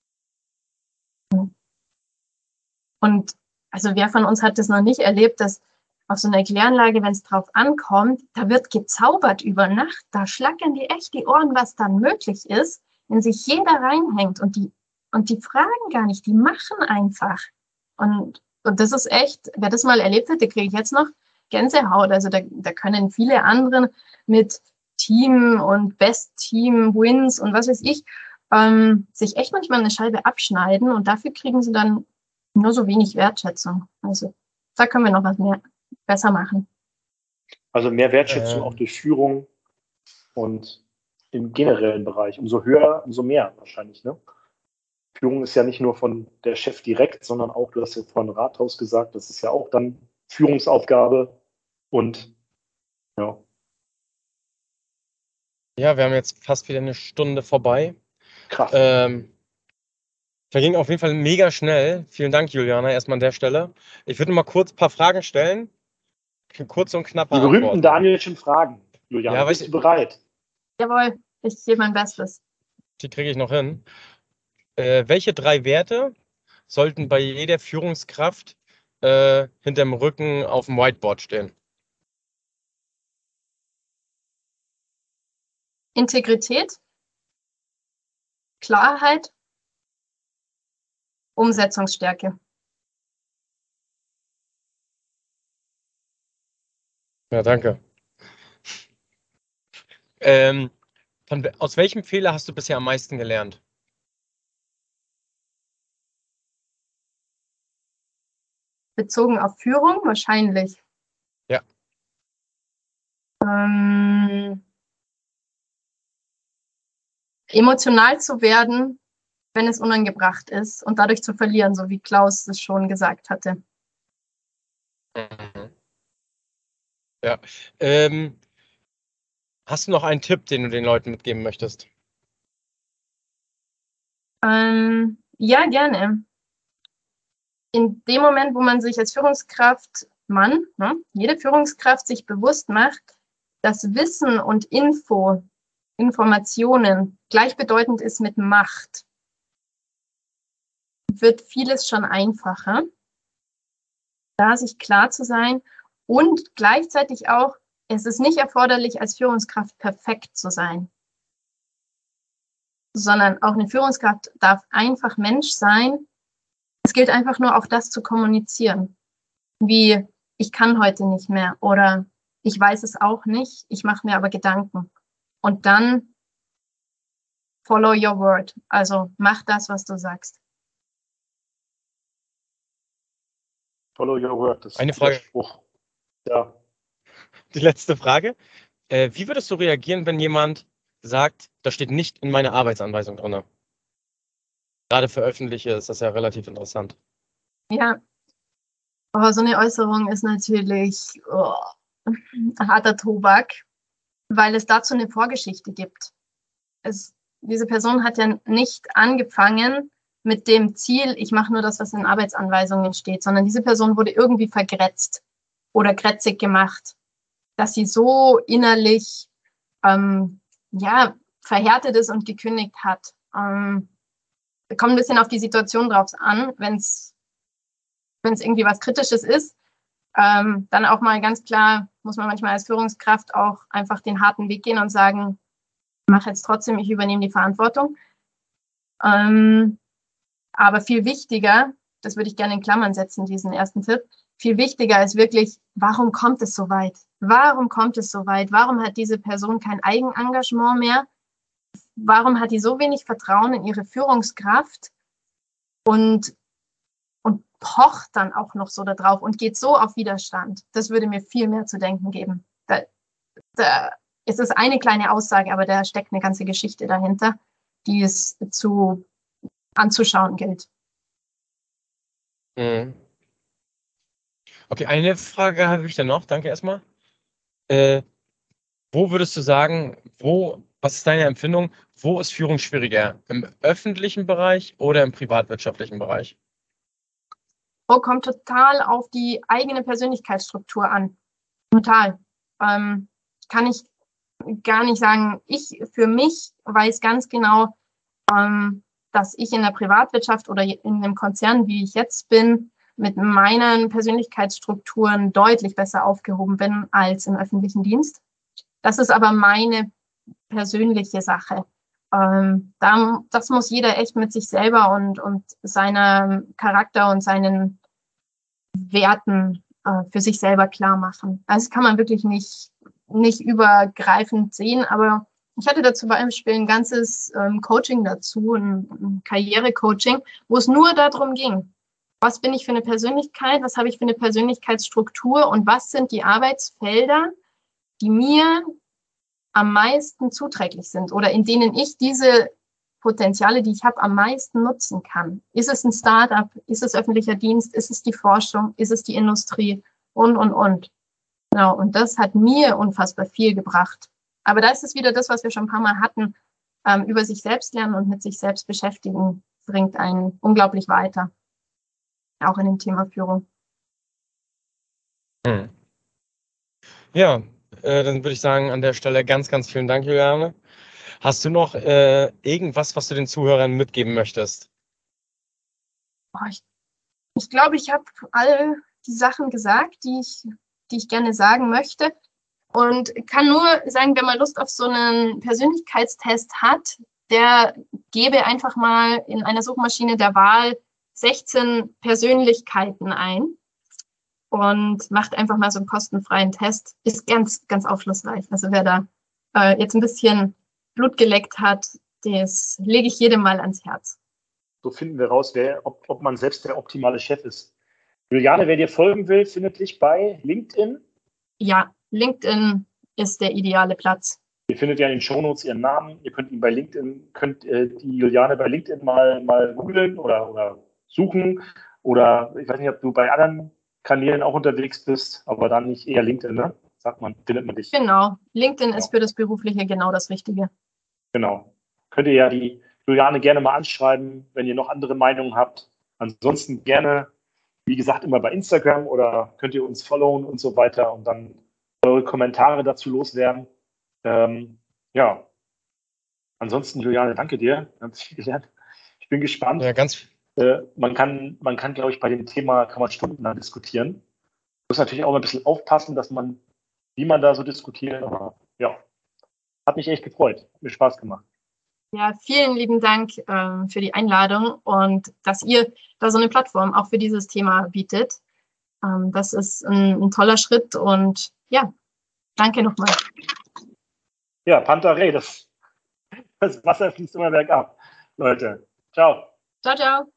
Und also wer von uns hat das noch nicht erlebt, dass auf so einer Kläranlage, wenn es drauf ankommt, da wird gezaubert über Nacht, da schlackern die echt die Ohren, was dann möglich ist, wenn sich jeder reinhängt und die fragen gar nicht, die machen einfach. Und das ist echt, wer das mal erlebt hat, der kriege ich jetzt noch Gänsehaut. Also da können viele andere mit Team und Best-Team-Wins und was weiß ich, sich echt manchmal eine Scheibe abschneiden und dafür kriegen sie dann nur so wenig Wertschätzung. Also da können wir noch was mehr besser machen. Also mehr Wertschätzung auch durch Führung und im generellen Bereich. Umso höher, umso mehr wahrscheinlich. Ne? Führung ist ja nicht nur von der Chef direkt, sondern auch, du hast ja vorhin Rathaus gesagt, das ist ja auch dann Führungsaufgabe und ja. Ja, wir haben jetzt fast wieder eine Stunde vorbei. Krass. Verging auf jeden Fall mega schnell. Vielen Dank, Juliana, erstmal an der Stelle. Ich würde mal kurz ein paar Fragen stellen. Kurze und knappe Die berühmten Antworten. Danielschen Fragen. Juliana, Ja, bist du bereit? Jawohl, ich gebe mein Bestes. Die kriege ich noch hin. Welche 3 Werte sollten bei jeder Führungskraft hinterm Rücken auf dem Whiteboard stehen? Integrität, Klarheit, Umsetzungsstärke. Ja, danke. Aus welchem Fehler hast du bisher am meisten gelernt? Bezogen auf Führung wahrscheinlich. Ja. Emotional zu werden, wenn es unangebracht ist und dadurch zu verlieren, so wie Klaus es schon gesagt hatte. Mhm. Ja. Hast du noch einen Tipp, den du den Leuten mitgeben möchtest? Ja, gerne. In dem Moment, wo man sich als Führungskraft, jede Führungskraft sich bewusst macht, dass Wissen und Informationen gleichbedeutend ist mit Macht, wird vieles schon einfacher, da sich klar zu sein und gleichzeitig auch es ist nicht erforderlich, als Führungskraft perfekt zu sein, sondern auch eine Führungskraft darf einfach Mensch sein. Es gilt einfach nur, auch das zu kommunizieren, wie ich kann heute nicht mehr oder ich weiß es auch nicht, ich mache mir aber Gedanken. Und dann follow your word, also mach das, was du sagst. Follow your word, das ist Eine ein guter Frage. Spruch. Ja. Die letzte Frage. Wie würdest du reagieren, wenn jemand sagt, das steht nicht in meiner Arbeitsanweisung drin? Gerade für Öffentliche ist das ja relativ interessant. Ja, aber so eine Äußerung ist natürlich harter Tobak, weil es dazu eine Vorgeschichte gibt. Diese Person hat ja nicht angefangen mit dem Ziel, ich mache nur das, was in Arbeitsanweisungen steht, sondern diese Person wurde irgendwie vergrätzt oder grätzig gemacht, dass sie so innerlich verhärtet ist und gekündigt hat. Kommt ein bisschen auf die Situation drauf an, wenn es irgendwie was Kritisches ist, dann auch mal ganz klar, muss man manchmal als Führungskraft auch einfach den harten Weg gehen und sagen, mach jetzt trotzdem, ich übernehme die Verantwortung. Aber viel wichtiger, das würde ich gerne in Klammern setzen, diesen ersten Tipp, viel wichtiger ist wirklich, warum kommt es so weit? Warum kommt es so weit? Warum hat diese Person kein Eigenengagement mehr? Warum hat die so wenig Vertrauen in ihre Führungskraft und pocht dann auch noch so da drauf und geht so auf Widerstand? Das würde mir viel mehr zu denken geben. Es ist eine kleine Aussage, aber da steckt eine ganze Geschichte dahinter, die es anzuschauen gilt. Mhm. Okay, eine Frage habe ich dann noch. Danke erstmal. Wo würdest du sagen, was ist deine Empfindung, wo ist Führung schwieriger? Im öffentlichen Bereich oder im privatwirtschaftlichen Bereich? Kommt total auf die eigene Persönlichkeitsstruktur an. Total. Kann ich gar nicht sagen. Ich für mich weiß ganz genau, dass ich in der Privatwirtschaft oder in einem Konzern, wie ich jetzt bin, mit meinen Persönlichkeitsstrukturen deutlich besser aufgehoben bin als im öffentlichen Dienst. Das ist aber meine persönliche Sache. Das muss jeder echt mit sich selber und seinem Charakter und seinen Werten für sich selber klar machen. Also das kann man wirklich nicht übergreifend sehen, aber ich hatte da zum Beispiel ein ganzes Coaching dazu, ein Karrierecoaching, wo es nur darum ging, was bin ich für eine Persönlichkeit, was habe ich für eine Persönlichkeitsstruktur und was sind die Arbeitsfelder, die mir am meisten zuträglich sind oder in denen ich diese Potenziale, die ich habe, am meisten nutzen kann. Ist es ein Startup? Ist es öffentlicher Dienst? Ist es die Forschung? Ist es die Industrie? Und. Genau, und das hat mir unfassbar viel gebracht. Aber da ist es wieder das, was wir schon ein paar Mal hatten, über sich selbst lernen und mit sich selbst beschäftigen, bringt einen unglaublich weiter. Auch in dem Thema Führung. Hm. Ja, dann würde ich sagen, an der Stelle ganz, ganz vielen Dank, Juliane. Hast du noch irgendwas, was du den Zuhörern mitgeben möchtest? Ich glaube, ich habe all die Sachen gesagt, die ich gerne sagen möchte. Und kann nur sagen, wenn man Lust auf so einen Persönlichkeitstest hat, der gebe einfach mal in einer Suchmaschine der Wahl 16 Persönlichkeiten ein und macht einfach mal so einen kostenfreien Test. Ist ganz, ganz aufschlussreich. Also wer da jetzt ein bisschen Blut geleckt hat, das lege ich jedem mal ans Herz. So finden wir raus, ob man selbst der optimale Chef ist. Juliane, wer dir folgen will, findet dich bei LinkedIn. Ja, LinkedIn ist der ideale Platz. Ihr findet ja in den Shownotes ihren Namen. Ihr könnt ihn bei LinkedIn, die Juliane bei LinkedIn mal googeln oder suchen. Oder ich weiß nicht, ob du bei anderen Kanälen auch unterwegs bist, aber dann nicht eher LinkedIn, ne? Sagt man, findet man dich. Genau. LinkedIn ist für das Berufliche genau das Richtige. Genau. Könnt ihr ja die Juliane gerne mal anschreiben, wenn ihr noch andere Meinungen habt. Ansonsten gerne, wie gesagt, immer bei Instagram oder könnt ihr uns followen und so weiter und dann eure Kommentare dazu loswerden. Ja. Ansonsten, Juliane, danke dir. Ganz viel gelernt. Ich bin gespannt. Ja, ganz. Man kann, glaube ich, bei dem Thema kann man stundenlang diskutieren. Muss natürlich auch mal ein bisschen aufpassen, dass man wie man da so diskutiert. Aber ja, hat mich echt gefreut. Hat mir Spaß gemacht. Ja, vielen lieben Dank für die Einladung und dass ihr da so eine Plattform auch für dieses Thema bietet. Das ist ein toller Schritt und ja, danke nochmal. Ja, Pantarei, das Wasser fließt immer bergab. Leute, ciao. Ciao, ciao.